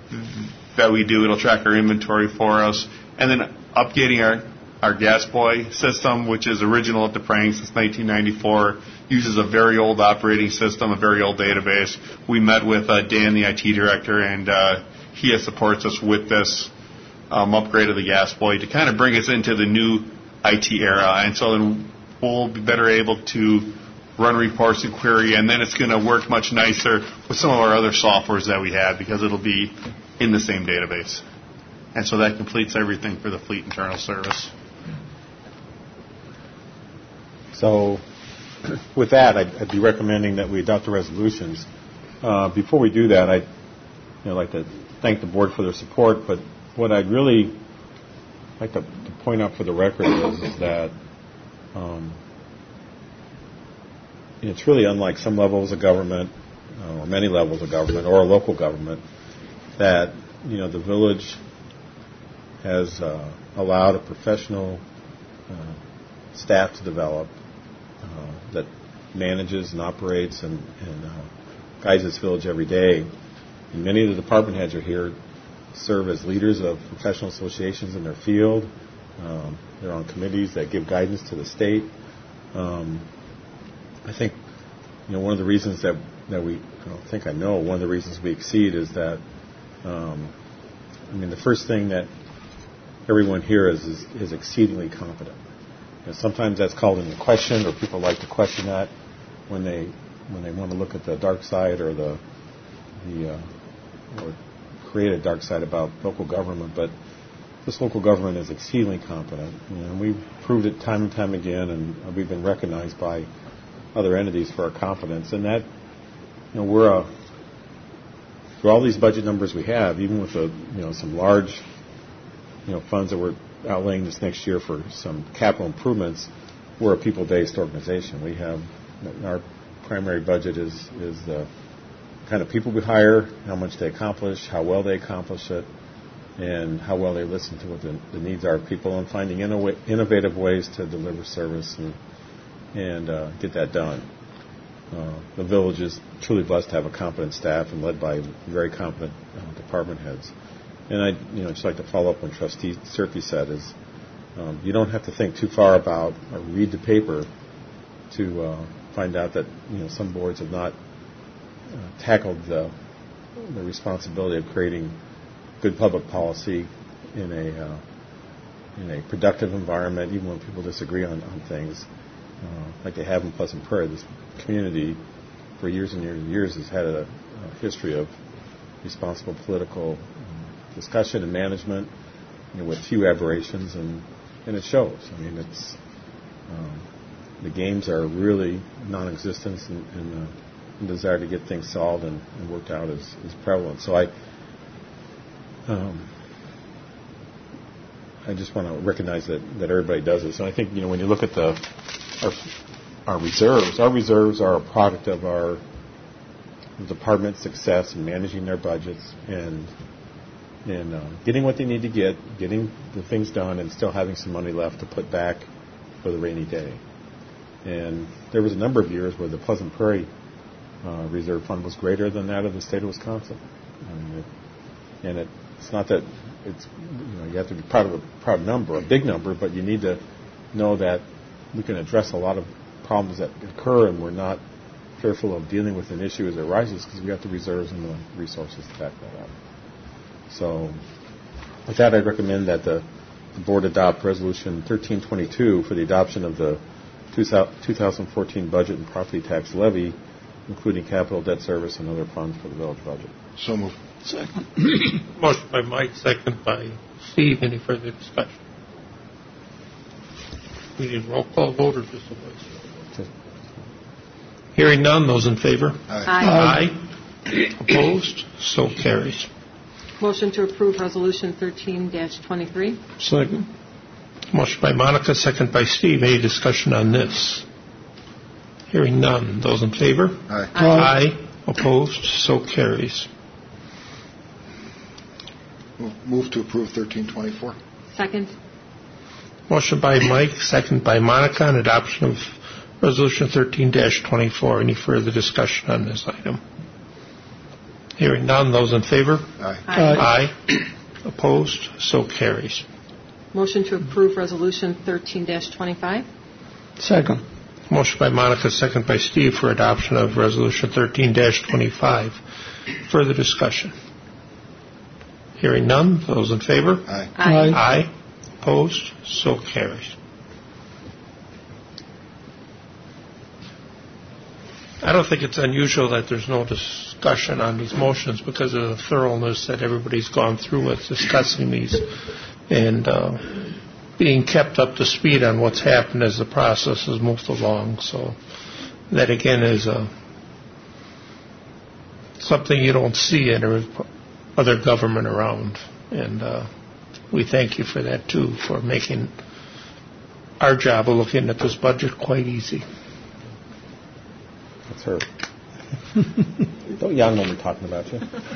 that we do. It'll track our inventory for us. And then updating our, our gas boy system, which is original at the Prang since nineteen ninety-four, uses a very old operating system, a very old database. We met with uh, Dan, the I T director, and uh, he supports us with this um, upgrade of the gas boy to kind of bring us into the new I T era. And so then we'll be better able to run reports and query, and then it's going to work much nicer with some of our other softwares that we have because it'll be in the same database. And so that completes everything for the fleet internal service. So with that, I'd, I'd be recommending that we adopt the resolutions. Uh, before we do that, I'd you know, like to thank the board for their support, but what I'd really like to, to point out for the record is, is that um, it's really unlike some levels of government, uh, or many levels of government, or a local government, that you know the village has uh, allowed a professional uh, staff to develop uh, that manages and operates and, and uh, guides this village every day. And many of the department heads are here, serve as leaders of professional associations in their field. Um, they're on committees that give guidance to the state. Um, I think, you know, one of the reasons that, that we, I don't think I know, one of the reasons we exceed is that, um, I mean, the first thing that everyone here is is, is exceedingly competent. You know, sometimes that's called into question, or people like to question that when they when they want to look at the dark side or the the uh, or create a dark side about local government. But this local government is exceedingly competent, you know, and we've proved it time and time again, and we've been recognized by other entities for our competence. And that, you know, we're a, through all these budget numbers we have, even with the, you know, some large, you know, funds that we're outlaying this next year for some capital improvements, we're a people-based organization. We have, our primary budget is is the kind of people we hire, how much they accomplish, how well they accomplish it, and how well they listen to what the, the needs are of people, and finding inno- innovative ways to deliver service and and uh, get that done. Uh, the village is truly blessed to have a competent staff and led by very competent uh, department heads. And I, you know, just like to follow up on Trustee Serpy said is, um, you don't have to think too far about or read the paper to uh, find out that you know some boards have not uh, tackled the the responsibility of creating good public policy in a uh, in a productive environment, even when people disagree on, on things, uh, like they have in Pleasant Prairie. This community, for years and years and years, has had a, a history of responsible political um, discussion and management, you know, with few aberrations, and, and it shows. I mean, it's um, the games are really non-existent, and, and uh, the desire to get things solved and, and worked out is, is prevalent. So I, um, I just want to recognize that, that everybody does this. And I think, you know, when you look at the our, our reserves, our reserves are a product of our department's success in managing their budgets and and uh, getting what they need to get, getting the things done, and still having some money left to put back for the rainy day. And there was a number of years where the Pleasant Prairie uh, Reserve Fund was greater than that of the state of Wisconsin. And, it, and it, it's not that it's, you know, you have to be proud of a proud number, a big number, but you need to know that we can address a lot of problems that occur, and we're not fearful of dealing with an issue as it arises because we got the reserves and the resources to back that up. So with that, I recommend that the, the board adopt Resolution thirteen twenty-two for the adoption of the two thousand fourteen budget and property tax levy, including capital debt service and other funds for the village budget. So moved. Second. Motion by Mike, second by Steve. Any further discussion? We need roll call vote or just a voice? Hearing none, those in favor? Aye. Aye. Aye. Opposed? So carries. Motion to approve Resolution thirteen twenty-three. Second. Motion by Monica, second by Steve. Any discussion on this? Hearing none, those in favor? Aye. Aye. Aye. Opposed? So carries. Move to approve thirteen twenty-four. Second. Motion by Mike, second by Monica on adoption of Resolution thirteen twenty-four. Any further discussion on this item? Hearing none, those in favor? Aye. Aye. Aye. Opposed? So carries. Motion to approve Resolution thirteen twenty-five. Second. Motion by Monica, second by Steve for adoption of Resolution thirteen twenty-five. Further discussion? Hearing none, those in favor? Aye. Aye. Aye. Opposed? So carries. I don't think it's unusual that there's no discussion on these motions because of the thoroughness that everybody's gone through with discussing these and uh, being kept up to speed on what's happened as the process has moved along. So that, again, is uh, something you don't see in other government around. And uh, we thank you for that, too, for making our job of looking at this budget quite easy. That's her. Don't yawn when we're talking about you.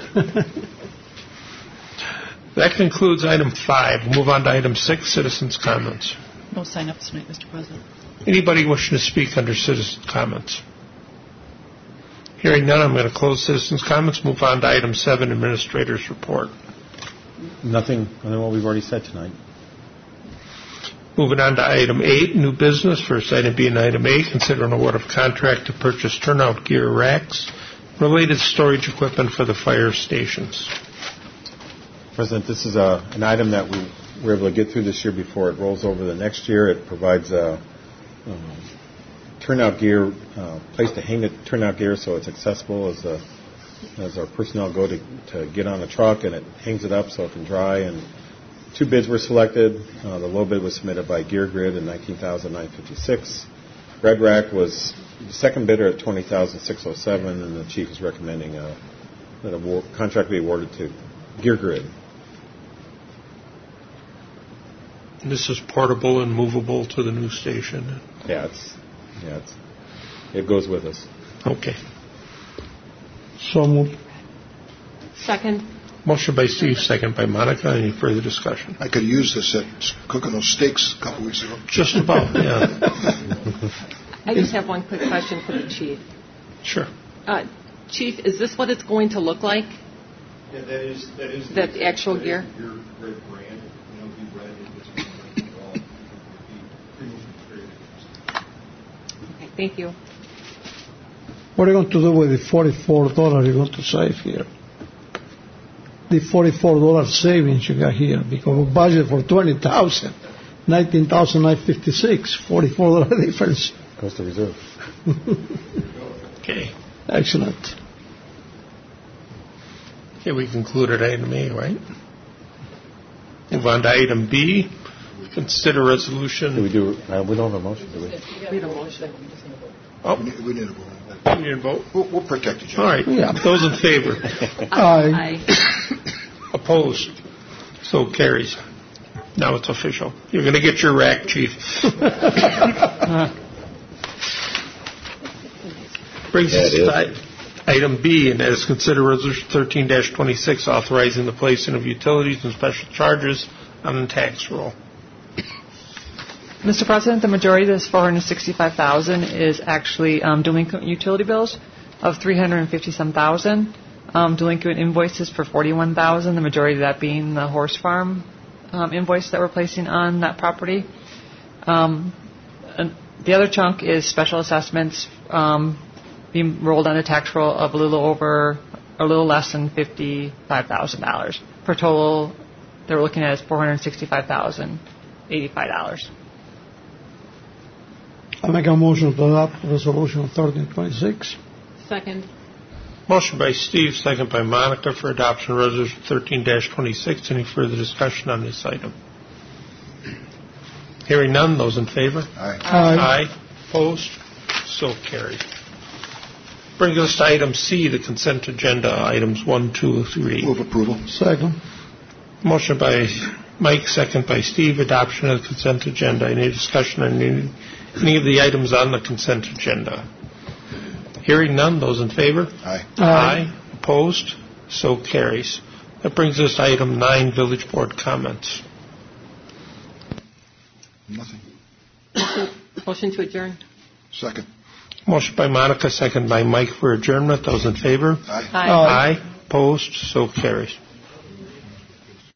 That concludes item five. We'll move on to item six, citizens' comments. No sign-ups tonight, Mister President. Anybody wishing to speak under citizens' comments? Hearing none, I'm going to close citizens' comments. Move on to item seven, administrator's report. Nothing other than what we've already said tonight. Moving on to item eight, new business. First item being item A, consider an award of contract to purchase turnout gear racks, related storage equipment for the fire stations. President, this is a, an item that we were able to get through this year before it rolls over the next year. It provides a, um, turnout gear, uh, place to hang the turnout gear so it's accessible as, a, as our personnel go to, to get on a truck, and it hangs it up so it can dry. And two bids were selected. Uh, the low bid was submitted by Gear Grid at nineteen thousand nine hundred fifty-six dollars. Red Rack was the second bidder at twenty thousand six hundred seven dollars, and the chief is recommending uh, that a war- contract be awarded to Gear Grid. This is portable and movable to the new station. Yeah, it's yeah, it's it goes with us. Okay. So moved. Second. Motion by Steve, second by Monica. Any further discussion? I could use this at cooking those steaks a couple weeks ago. Just about, yeah. I just have one quick question for the chief. Sure. Uh, Chief, is this what it's going to look like? Yeah, that is that is That the actual gear? Your red brand, you know, be red in this one. Okay, thank you. What are you going to do with the forty-four dollars you're going to save here? the forty-four dollars savings you got here, because we budget for twenty thousand, nineteen thousand nine fifty-six, forty-four dollars difference. Goes to reserve. Okay. Excellent. Okay, we concluded item A, right? Move on to item B. Consider Do resolution. we do? Uh, we don't have a motion, do we? We don't motion. Oh, We need, we need a vote. we need a vote. We'll, we'll protect each All other. right. Yeah. Those in favor? Aye. Opposed? So carries. Now it's official. You're going to get your rack, Chief. Brings us to i- item B, and that is consider resolution thirteen twenty-six, authorizing the placing of utilities and special charges on the tax roll. Mister President, the majority of this four hundred sixty-five thousand dollars is actually um, delinquent utility bills of three hundred fifty-some thousand. Um, delinquent invoices for forty-one thousand. The majority of that being the horse farm um, invoice that we're placing on that property. Um, and the other chunk is special assessments um, being rolled on the tax roll of a little over, a little less than fifty-five thousand dollars. For total, they're looking at is four hundred sixty-five thousand eighty-five dollars. I make a motion to adopt resolution thirteen twenty-six. Second. Motion by Steve, second by Monica for adoption of resolution thirteen twenty-six. Any further discussion on this item? Hearing none, those in favor? Aye. Aye. Opposed? So carried. Brings us to item C, the consent agenda, items one, two, three. Move approval. Second. Motion by Mike, second by Steve, adoption of the consent agenda. Any discussion on any, any of the items on the consent agenda? Hearing none, those in favor? Aye. Aye. Opposed? So carries. That brings us to item nine, village board comments. Nothing. Motion to adjourn. Second. Motion by Monica, second by Mike for adjournment. Those in favor? Aye. Aye. Aye. Opposed? So carries.